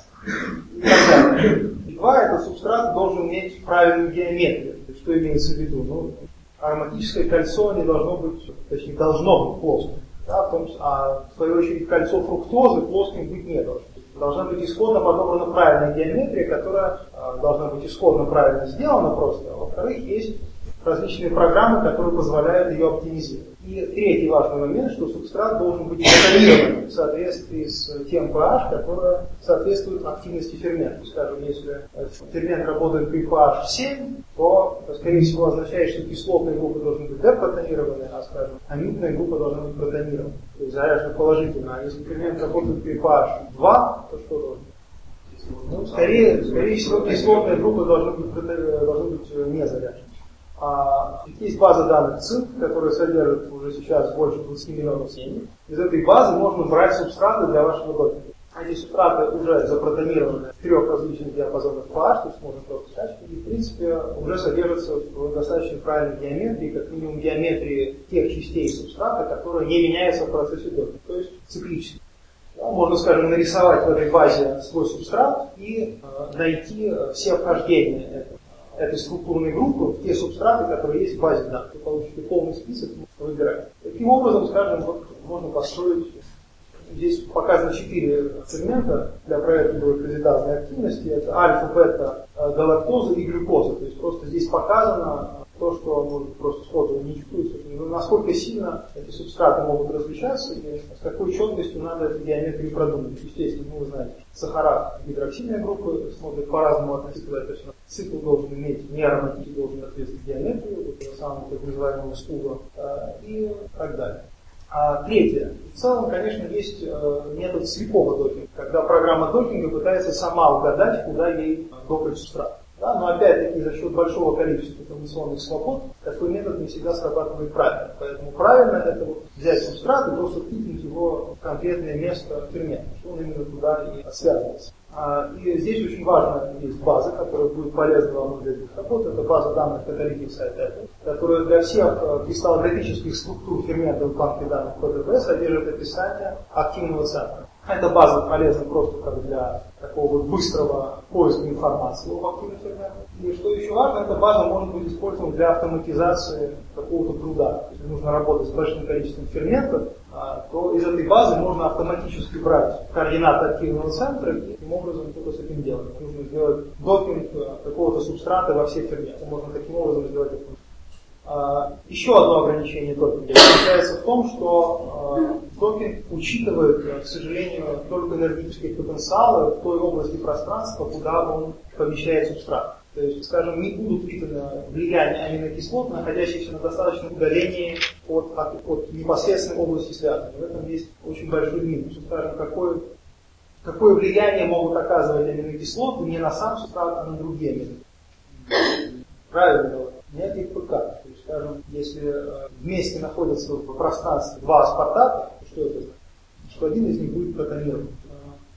Два, это субстрат должен иметь правильную геометрию. Что имеется в виду? Ну, ароматическое кольцо не должно быть, точнее, должно быть плоским. Да, в том, а в свою очередь кольцо фруктозы плоским быть не должно. Должна быть исходно подобрана правильная геометрия, которая э, должна быть исходно правильно сделана просто. А во-вторых, есть различные программы, которые позволяют ее оптимизировать. И третий важный момент, что субстрат должен быть контролирован в соответствии с тем pH, которое соответствует активности фермента. Скажем, если фермент работает при pH семь, то, скорее всего, означает, что кислотные группы должны быть депротонированы, а, скажем, амидная группа должна быть протонирована. То есть заряжена положительно. А если фермент работает при pH два, то что должно быть? Ну, скорее, скорее всего, кислотная группа должна быть, должна быть не заряжена. А, есть база данных цинк, которая содержит уже сейчас больше двадцати миллионов семей. Из этой базы можно брать субстраты для вашего докинга. Эти субстраты уже запротонированы в трех различных диапазонах pH, то есть можно просто скачать. И в принципе уже содержатся в достаточно правильной геометрии, как минимум геометрии тех частей субстрата, которые не меняются в процессе докинга, то есть циклически. Да, можно, скажем, нарисовать в этой базе свой субстрат и э, найти все вхождения этого. этой структурной группы в те субстраты, которые есть в базе данных. Вы получите полный список, выбираете. Таким образом, скажем, вот можно построить, здесь показано четыре сегмента для проверки глюкозидазной активности. Это альфа, бета, галактоза и глюкоза. То есть просто здесь показано то, что может просто сходу не чувствуется, насколько сильно эти субстраты могут различаться и с какой четкостью надо эту геометрию продумать. Естественно, ну, вы знаете, сахара гидроксильные группы смотрят по-разному относительно этого. Цикл должен иметь, не ароматический должен соответствовать геометрию, вот, самого так называемого стула и так далее. А третье. В целом, конечно, есть метод слепого докинга, когда программа докинга пытается сама угадать, куда ей докать субстрат. Да, но опять-таки за счет большого количества информационных свобод такой метод не всегда срабатывает правильно. Поэтому правильно это вот взять субстрат и просто втыкнуть его в конкретное место фермента, что он именно туда и связывается. А, и здесь очень важно, есть база, которая будет полезна вам для этих работ. Это база данных Catalytic Site Atlas, которая для всех кристаллографических структур ферментов в банке данных пэ дэ бэ содержит описание активного центра. Эта база полезна просто как для такого вот быстрого поиска информации об активных ферментах. И что еще важно, эта база может быть использована для автоматизации какого-то труда. Если нужно работать с большим количеством ферментов, то из этой базы можно автоматически брать координаты активного центра и таким образом что-то с этим делать. Нужно сделать докинг какого-то субстрата во всех ферментах. Можно таким образом сделать это. Еще одно ограничение докинга заключается в том, что докинг учитывает, к сожалению, только энергетические потенциалы в той области пространства, куда он помещает субстрат. То есть, скажем, не будут учитаны влияние аминокислот, находящихся на достаточном удалении от, от, от непосредственной области связывания. В этом есть очень большой минус. Скажем, какое, какое влияние могут оказывать аминокислоты не на сам субстрат, а на другие аминокислоты. Правильно? Нет их ПК. То есть, скажем, если вместе находятся в пространстве два аспартата, то что это значит? Что один из них будет протонирован.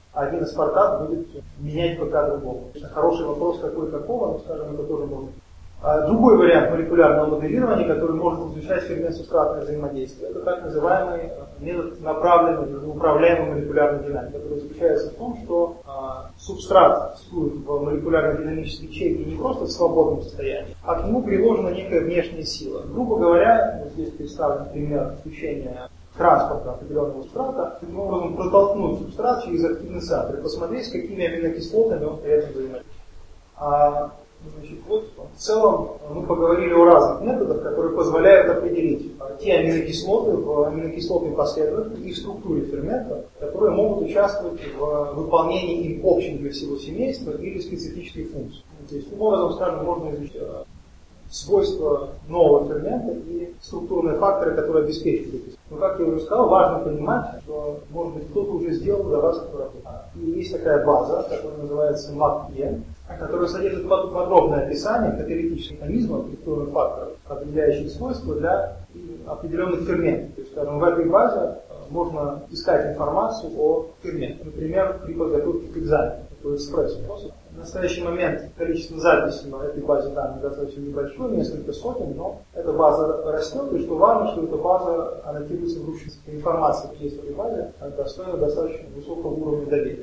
один аспартат будет менять ПК другому. Хороший вопрос, какой какого, но, скажем, это тоже можно. А другой вариант молекулярного моделирования, который может изучать фермент-субстратное взаимодействие, это так называемый метод направленной, управляемой молекулярной динамики, который заключается в том, что а, субстрат существует в молекулярно-динамической ячейке не просто в свободном состоянии, а к нему приложена некая внешняя сила. Грубо говоря, вот здесь представлен пример включения транспорта определенного субстрата, таким образом протолкнуть субстрат через активный сахар и посмотреть, с какими аминокислотами он при этом взаимодействует. А, значит, вот, в целом мы поговорили о разных методах, которые позволяют определить те аминокислоты в аминокислотной последовательности и в структуре фермента, которые могут участвовать в выполнении им общих для всего семейства или специфических функций. То есть, таким образом, скажем, можно изучить свойства нового фермента и структурные факторы, которые обеспечивают их. Но, как я уже сказал, важно понимать, что, может быть, кто-то уже сделал для вас эту работу. И есть такая база, которая называется МАК-Е, которая содержит подробное описание каталитических механизмов, структурных факторов, определяющих свойства для определенных ферментов. То есть, скажем, в этой базе можно искать информацию о ферментах. Например, при подготовке к экзамену. Это экспресс-способ. В настоящий момент количество записей на этой базе данных достаточно небольшое, несколько сотен, но эта база растет, и что важно, что эта база аннотируется вручную. Информация, которая есть в этой базе, достойна достаточно высокого уровня доверия.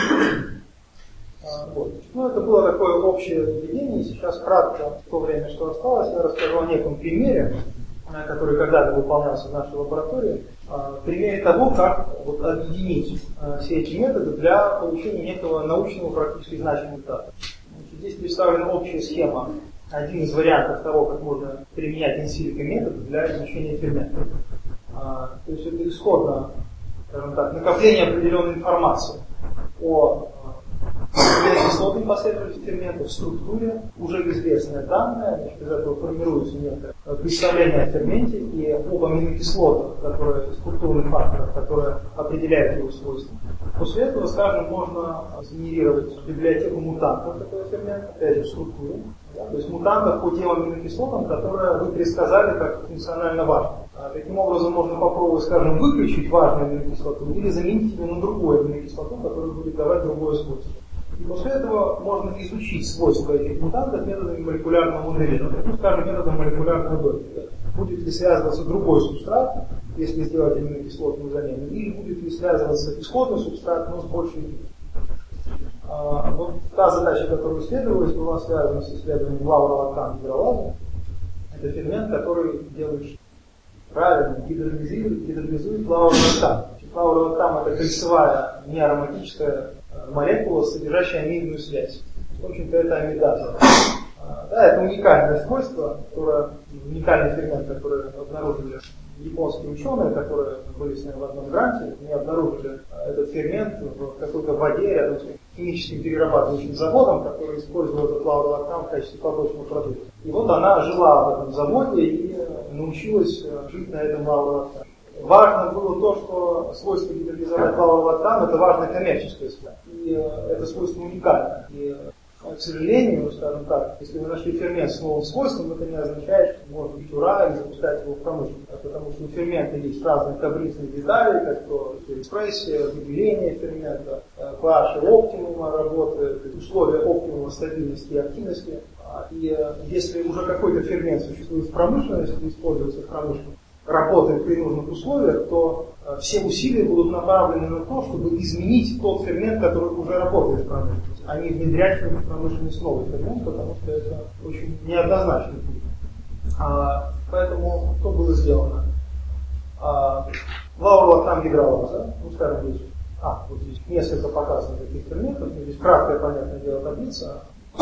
Вот. Ну, это было такое общее введение, и сейчас кратко, в то время, что осталось, я расскажу о неком примере, который когда-то выполнялся в нашей лаборатории, примере того, как вот, объединить все эти методы для получения некого научного практически значимого результата. Здесь представлена общая схема, один из вариантов того, как можно применять инсилико метод для изучения ферментов. То есть это исходно, скажем так, накопление определенной информации о кислотной последовательности ферментов, в структуре, уже известная данная, значит, из этого формируется некое представление о ферменте и об аминокислотах, которые, структурных факторах, которые определяют его свойства. После этого, скажем, можно сгенерировать библиотеку мутантов этого фермента, опять же в структуре, да, то есть мутантов по тем аминокислотам, которые вы предсказали как функционально важные. А таким образом можно попробовать, скажем, выключить важную аминокислоту или заменить ее на другую аминокислоту, которая будет давать другое свойство. И после этого можно изучить свойства этих мутантов методами молекулярного моделирования, ну, скажем, методом молекулярного допинга. Будет ли связываться другой субстрат, если сделать аминокислотную замену, или будет ли связываться исходный субстрат, но с большей. А, вот та задача, которая исследовалась, была связана с исследованием лауролактан-гидролаза. Это фермент, который делает правильно, гидролизирует, гидролизует лауролактан. Лауролактан – это кольцевая неароматическая молекула, содержащая амидную связь. В общем-то, это амидаза. Да, это уникальное свойство, которое, уникальный фермент, который обнаружили японские ученые, которые были с ним в одном гранте, они обнаружили этот фермент в какой-то воде рядом с химическим перерабатывающим заводом, который использовал этот лауролактан в качестве побочного продукта. И вот она жила в этом заводе и научилась жить на этом лауролактане. Важно было то, что свойство гидролизовать лауролактан – это важное коммерческое свойство. И это свойство уникально. И, к сожалению, скажем так, если вы нашли фермент с новым свойством, это не означает, что можно быть ура и запускать его в промышленность. Потому что у фермента есть разные капризные детали, как то экспрессия, выделение фермента, pH оптимума работы, условия оптимума стабильности и активности. И если уже какой-то фермент существует в промышленности, используется в промышленности, работает при нужных условиях, то э, все усилия будут направлены на то, чтобы изменить тот фермент, который уже работает в промышленности, а не внедрять в промышленность новый фермент, потому что это очень неоднозначный путь. А, поэтому что было сделано? А, лауролактан-гидролаза, ну скажем здесь, а, вот здесь несколько показано таких ферментов, здесь краткая, понятное дело, таблица.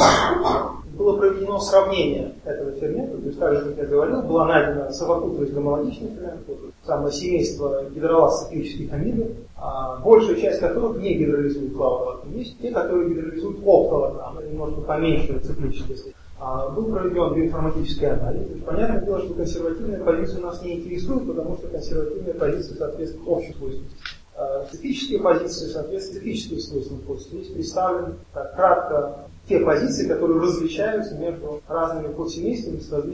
Было проведено сравнение этого фермента, то есть, так же, как я говорил, была найдена совокупность гомологичных ферментов, самое семейство гидролаз-циклических амидов, а большая часть которых не гидролизует лауролактан. Есть те, которые гидролизуют оптолактан, немножко поменьше циклических. А, был проведен биоинформатический анализ. То есть, понятное дело, что консервативная позиция нас не интересует, потому что консервативная позиция соответствует общим свойствам. Специфические позиции соответствуют специфическим свойствам подсвета. Здесь представлены так, кратко те позиции, которые различаются между разными подсемействами с различными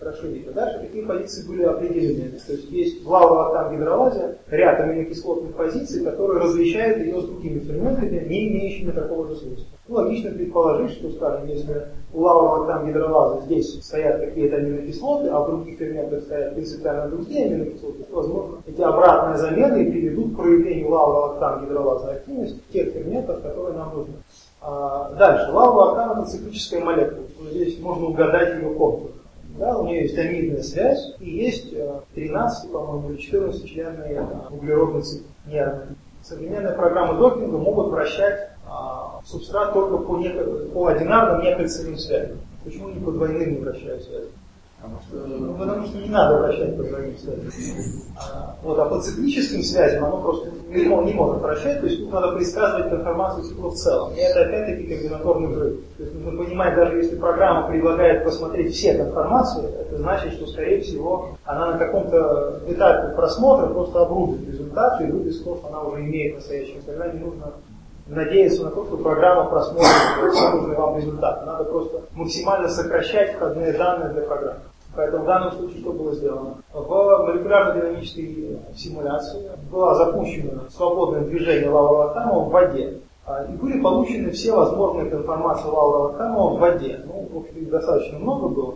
хорошо видно. Дальше какие позиции были определены. То есть есть в лавролактан-гидролазе ряд аминокислотных позиций, которые различают ее с другими ферментами, не имеющими такого же свойства. Ну, логично предположить, что, скажем, если у лавролактан-гидролаза здесь стоят какие-то аминокислоты, а в других ферментах стоят принципиально другие аминокислоты, то, возможно, эти обратные замены приведут к проявлению лавролактан-гидролазной активности в тех ферментах, которые нам нужны. А, дальше. Лавролактан – это циклическая молекула. Здесь можно угадать ее контур. Да, у нее есть амидная связь и есть тринадцать, по-моему, или четырнадцатичленный углеродный цикл. Нервный. Современные программы докинга могут вращать а, субстрат только по, неко- по одинарным некольцевым связям. Почему не по двойным не вращают связи? Потому что, ну, потому что не надо вращать по двойным связям. А, вот, а по циклическим связям оно просто не, не может вращать, то есть тут надо предсказывать информацию цикла в целом. И это опять-таки комбинаторный взрыв. То есть нужно понимать, даже если программа предлагает посмотреть все конформации, это значит, что, скорее всего, она на каком-то этапе просмотра просто обрубит результат и выйдет из того, что она уже имеет настоящее. Тогда не нужно надеяться на то, что программа просмотрит все нужный вам результат. Надо просто максимально сокращать входные данные для программы. Поэтому в данном случае что было сделано? В молекулярно-динамической симуляции было запущено свободное движение лавролактанова в воде. И были получены все возможные информации лавролактанова в воде. Ну, в общем, достаточно много было.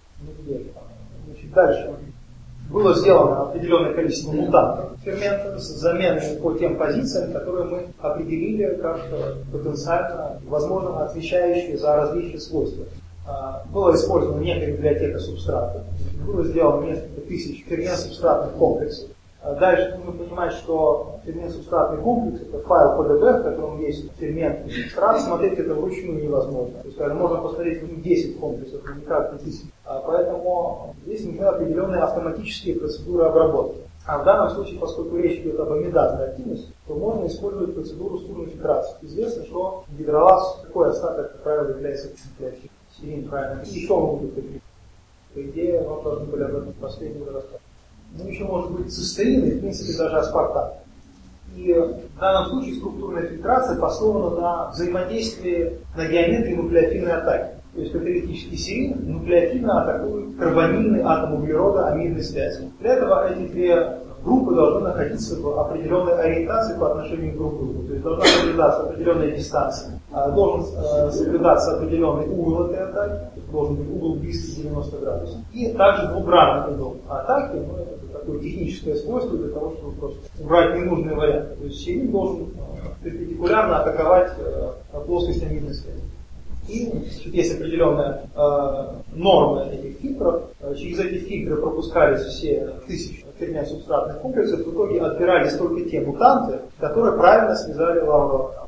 Значит, дальше. Было сделано определенное количество мутантов ферментов с заменами по тем позициям, которые мы определили как потенциально, возможно, отвечающие за различные свойства. Была использована некая библиотека субстратов, было сделано несколько тысяч фермент-субстратных комплексов. Дальше нужно понимать, что фермент-субстратный комплекс это файл пи ди би, в котором есть фермент и субстрат, смотреть это вручную невозможно. То есть, скажем, можно посмотреть десять комплексов, но никак не тысяч. Поэтому здесь нужны определенные автоматические процедуры обработки. А в данном случае, поскольку речь идет об амидазной активности, то можно использовать процедуру стурной фильтрации. Известно, что гидролаз, такой остаток, как правило, является нуклеофилом. Серин, правильно. И еще могут быть такие. По идее, вам должны были об этом последнем рассказать. Ну, еще может быть цистеин и, в принципе, даже аспартат. И в данном случае структурная фильтрация основана на взаимодействии на геометрии нуклеофильной атаки. То есть каталитический серин нуклеофильно атакует карбонильный атом углерода амидной связи. Для этого эти две группы должны находиться в определенной ориентации по отношению друг к другу. То есть должна соблюдаться определенная дистанция, должен соблюдаться определенный угол этой атаки, должен быть угол близкий девяносто градусов. И также двугранный угол атаки, ну, это такое техническое свойство для того, чтобы просто убрать ненужные варианты. То есть серин должен перпендикулярно атаковать плоскость амидной связи. И есть определенная э, норма этих фильтров. Через эти фильтры пропускались все тысячи фермент-субстратных комплексов. В итоге отбирались только те мутанты, которые правильно связали лавролактан.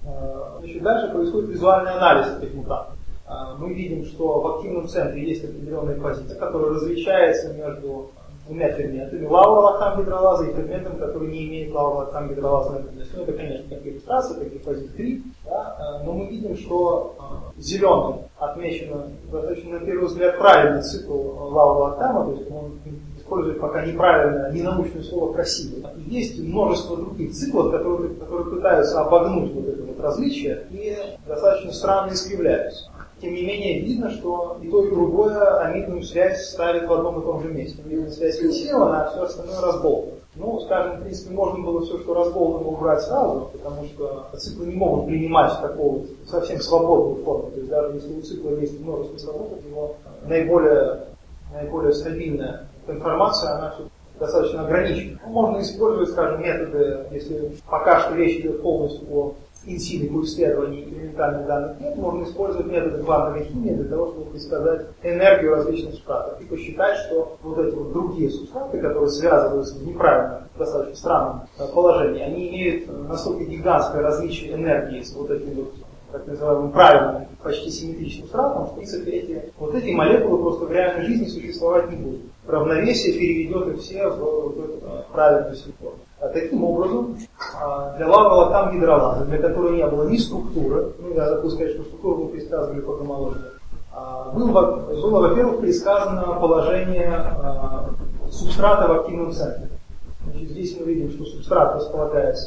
Э, дальше происходит визуальный анализ этих мутантов. Э, мы видим, что в активном центре есть определенная позиция, которая различается между двумя ферментами, лавролактан-гидролаза и ферментом, который не имеет лавролактан-гидролазной активности. Ну, это, конечно, как иллюстрация, как гипозит три, да, но мы видим, что э, зеленым отмечено достаточно, на первый взгляд, правильный цикл лавролактана, то есть он использует пока неправильное, ненаучное слово «красивый». И есть множество других циклов, которые, которые пытаются обогнуть вот это вот различие и достаточно странно искривляются. Тем не менее, видно, что и то, и другое амидную связь ставит в одном и том же месте. Амидная связь фиксирована, а все остальное разболтано. Ну, скажем, в принципе, можно было все, что разболтано, убрать сразу, потому что циклы не могут принимать такого совсем свободную форму. То есть даже если у цикла есть множество свобод, его наиболее, наиболее стабильная информация, она достаточно ограничена. Ну, можно использовать, скажем, методы, если пока что речь идет полностью о инсилику исследований экспериментальных данных нет, можно использовать методы квантовой химии для того, чтобы предсказать энергию различных субстратов и посчитать, что вот эти вот другие субстраты, которые связываются в неправильном, достаточно странном положении, они имеют настолько гигантское различие энергии с вот этим вот, так называемым правильным, почти симметричным субстратом, что в принципе эти, вот эти молекулы просто в реальной жизни существовать не будут. Равновесие переведет их все в вот эту правильную форму. Таким образом, для лавролактан-гидролаза, для которой не было ни структуры, ну, я забыл сказать, что структуру мы предсказывали по гомологии, было, было, во-первых, предсказано положение субстрата в активном центре. Значит, здесь мы видим, что субстрат располагается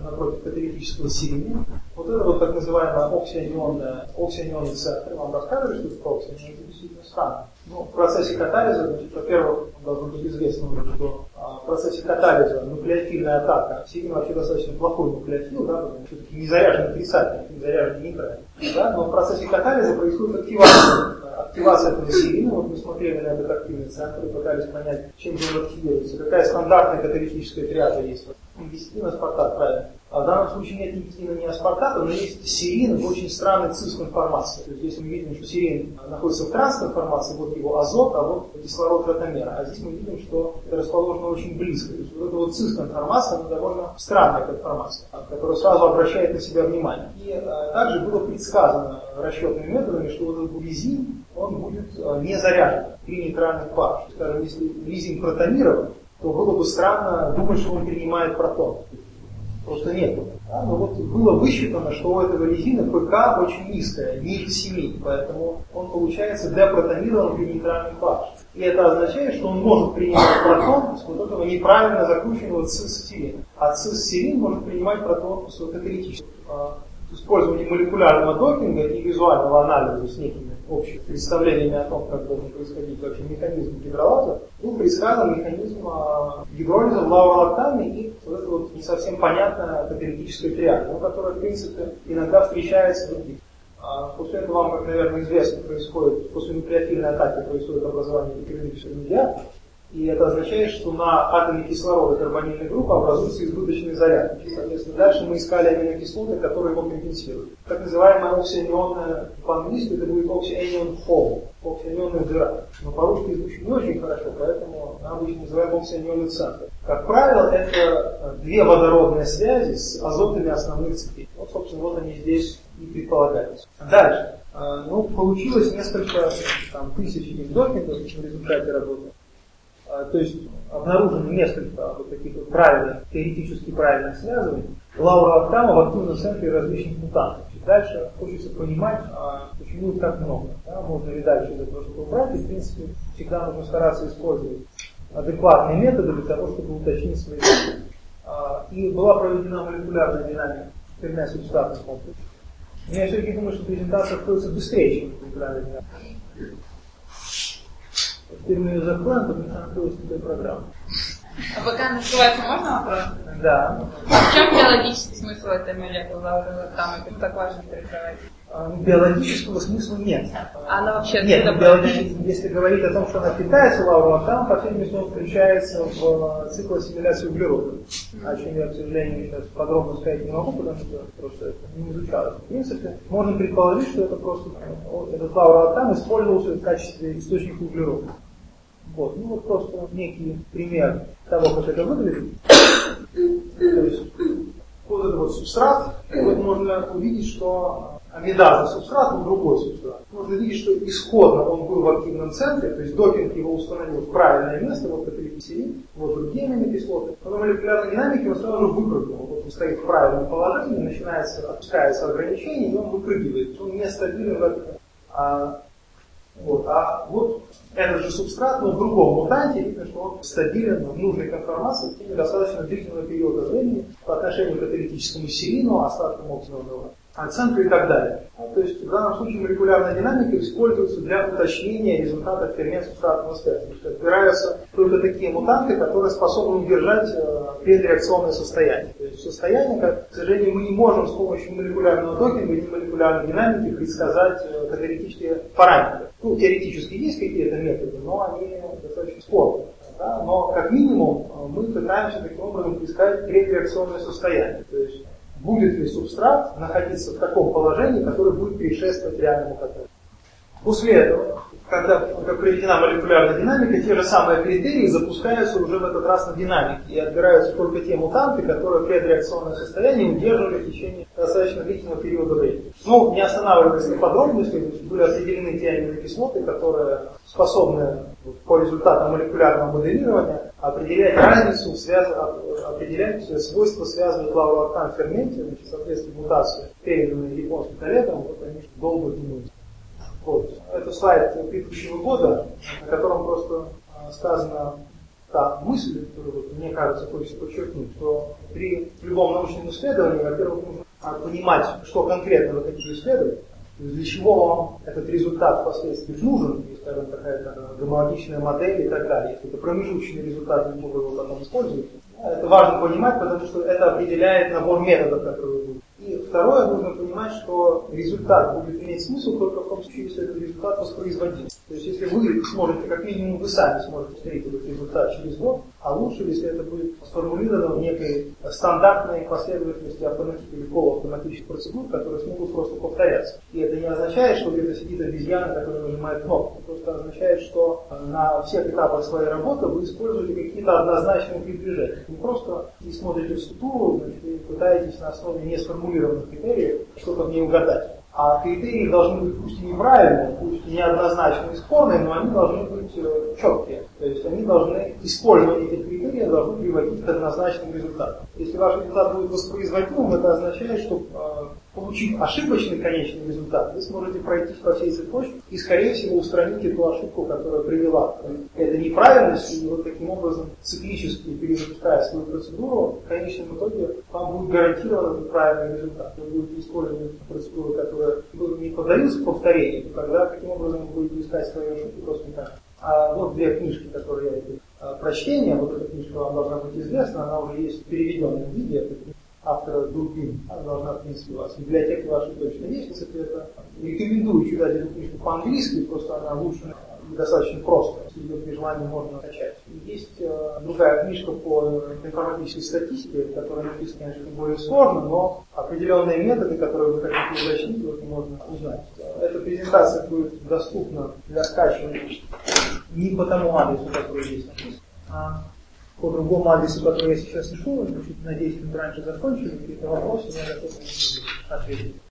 напротив каталитического серина. Вот это вот так называемая оксионионная, оксионионный центр. Вам рассказывали, что это оксионионный? Это действительно странно. Ну, в процессе катализа, значит, во-первых, должно быть известно, что а, в процессе катализа нуклеофильная атака, серин вообще достаточно плохой нуклеофил, да, потому что все-таки не заряжен отрицательно, не заряжен нейтрально. Да, но в процессе катализа происходит активация, активация этого серина. Вот мы смотрели на этот активный центр и пытались понять, чем же он активируется, какая стандартная каталитическая триада есть. Ингистин, аспартат, правильно. А в данном случае нет ингистина, не аспартата, но есть серин в очень странной цис-конформации. То есть здесь мы видим, что серин находится в транс-конформации, вот его азот, а вот кислород ротомера. А здесь мы видим, что это расположено очень близко. То есть вот эта вот цис-конформация, она довольно странная конформация, которая сразу обращает на себя внимание. И а, также было предсказано расчетными методами, что вот этот лизин, он будет а, не заряжен при нейтральных парах. Скажем, если лизин протонирован, то было бы странно думать, что он принимает протон. Просто нет. Да? Но вот было высчитано, что у этого лизина ПК очень низкая, ниже семи, поэтому он получается депротонирован при нейтральных парах. И это означает, что он может принимать протон с вот этого неправильно закрученного цис-серина. А цис-серин может принимать протон с каталитическим. Использование молекулярного докинга и визуального анализа с некими общими представлениями о том, как должен происходить вообще механизм гидролаза, был предсказан механизм гидролиза в лауролактане и вот эта вот не совсем понятная каталитическая триада, но которая, в принципе, иногда встречается в других. После этого вам, как, наверное, известно, происходит, после нуклеофильной атаки происходит образование гидролизического медиатора. И это означает, что на атоме кислорода карбонильной группы образуется избыточный заряд. И, соответственно, дальше мы искали аминокислоты, которые его компенсируют. Так называемая оксионионная, по-английски это будет оксионион hole, оксионионная дыра. Но по-русски звучит не очень хорошо, поэтому обычно называем оксионионный центр. Как правило, это две водородные связи с азотами основных цепей. Вот, собственно, вот они здесь и предполагаются. Дальше. Ну, получилось несколько там, тысяч докингов в результате работы. То есть обнаружено несколько вот таких вот правильных, теоретически правильных связываний лауролактама в активном центре различных мутантов. Дальше хочется понимать, почему их так много. Да? Можно ли дальше из этого что-то убрать, и в принципе всегда нужно стараться использовать адекватные методы для того, чтобы уточнить свои методы. И была проведена молекулярная динамика фермент-субстратных комплексов. Но я все-таки думаю, что презентация откроется быстрее, чем молекулярная динамика. Теперь мы ее закроем, потому что откроется такая программа. А пока называется, можно вопрос? Да. В чем биологический смысл этой молекулы лауролактама? Почему так важно перекрывать? Биологического смысла нет. А она вообще... Нет, но биологически, если говорить о том, что она питается лауролактамом, по всей видимости, он включается в цикл ассимиляции углерода. О чем я, к сожалению, сейчас подробно сказать не могу, потому что просто это не изучалось. В принципе, можно предположить, что это просто этот лауролактам использовался в качестве источника углерода. Вот. Ну вот просто некий пример того, как это выглядит. То есть вот этот вот субстрат, вот можно увидеть, что амидазный субстрат, он другой субстрат. Можно видеть, что исходно он был в активном центре, то есть допинг его установил в правильное место, вот как липисерин, вот другие аминокислоты. Но на молекулярной динамике он сразу же выпрыгнул. Вот он стоит в правильном положении, начинается, опускается ограничение, и он выпрыгивает. Он нестабилен в этом. А, вот, а вот этот же субстрат, но в другом мутанте, видно, что он стабилен в нужной конформации в течение достаточно длительного периода времени по отношению к каталитическому серину, остаткам оксионного центра и так далее. То есть в данном случае молекулярная динамика используется для уточнения результатов фермент-субстратного связи. Отбираются только такие мутанты, которые способны удержать предреакционное состояние. То есть состояние, как, к сожалению, мы не можем с помощью молекулярного докинга и молекулярной динамики предсказать каталитические параметры. Ну, теоретически есть какие-то методы, но они достаточно спорные. Да? Но как минимум мы пытаемся таким образом предсказать предреакционное состояние. То есть будет ли субстрат находиться в таком положении, которое будет предшествовать реальному катализу. После этого, когда проведена молекулярная динамика, те же самые критерии запускаются уже в этот раз на динамике и отбираются только те мутанты, которые предреакционное состояние удерживали в течение достаточно длительного периода времени. Ну, не останавливаясь на подробностях, были определены те аминокислоты, которые способны по результатам молекулярного моделирования определять разницу, связ... определять свойства, связанные лауролактам в ферменте, значит, соответственно, мутации, переданные японским коллегам, вот они долго думают. Вот. Это слайд предыдущего года, на котором просто сказано та мысль, которую вот, мне кажется, хочется подчеркнуть, что при любом научном исследовании, во-первых, нужно понимать, что конкретно вы хотите исследовать, для чего вам этот результат впоследствии нужен, если, скажем, какая-то гомологичная модель и так далее. Если это промежуточный результат, вы его потом используете. Это важно понимать, потому что это определяет набор методов, которые вы будете. И второе, нужно понимать, что результат будет иметь смысл только в том случае, если этот результат воспроизводим. То есть, если вы сможете, как минимум вы сами сможете встретить этот результат через год, а лучше, если это будет сформулировано в некой стандартной последовательности автоматических или полуавтоматических процедур, которые смогут просто повторяться. И это не означает, что где-то сидит обезьяна, которая нажимает кнопку. Это просто означает, что на всех этапах своей работы вы используете какие-то однозначные приближения. Не просто не смотрите в структуру, значит, и пытаетесь на основе несформулированных критериев что-то в ней угадать. А критерии должны быть пусть и неправильные, пусть и неоднозначные и спорные, но они должны быть четкие. То есть они должны, использование этих критериев должны приводить к однозначным результатам. Если ваш результат будет воспроизводимым, это означает, что получив ошибочный конечный результат, вы сможете пройти по всей цепочке и, скорее всего, устраните ту ошибку, которая привела к этой неправильности, и вот таким образом циклически перезапуская свою процедуру, в конечном итоге вам будет гарантирован правильный результат. Вы будете использовать процедуру, которая не поддается повторению, то тогда таким образом вы будете искать свои ошибки просто никак. А вот две книжки, которые я веду. Прочтение, вот эта книжка вам должна быть известна, она уже есть в переведенном виде. Автора Дурбин, она должна, в принципе, у вас в библиотеке вашей точно есть, если это. Рекомендую читать эту книжку по-английски, просто она лучше и достаточно просто, если ее при желании можно скачать. Есть э, другая книжка по информатической статистике, которая написана, конечно, более сложно, но определенные методы, которые вы хотите изучить, вот можно узнать. Эта презентация будет доступна для скачивания не по тому адресу, который есть написан, а по другому адресу, который я сейчас пишу. Надеюсь, мы раньше закончили. Какие-то вопросы, я готов ответить.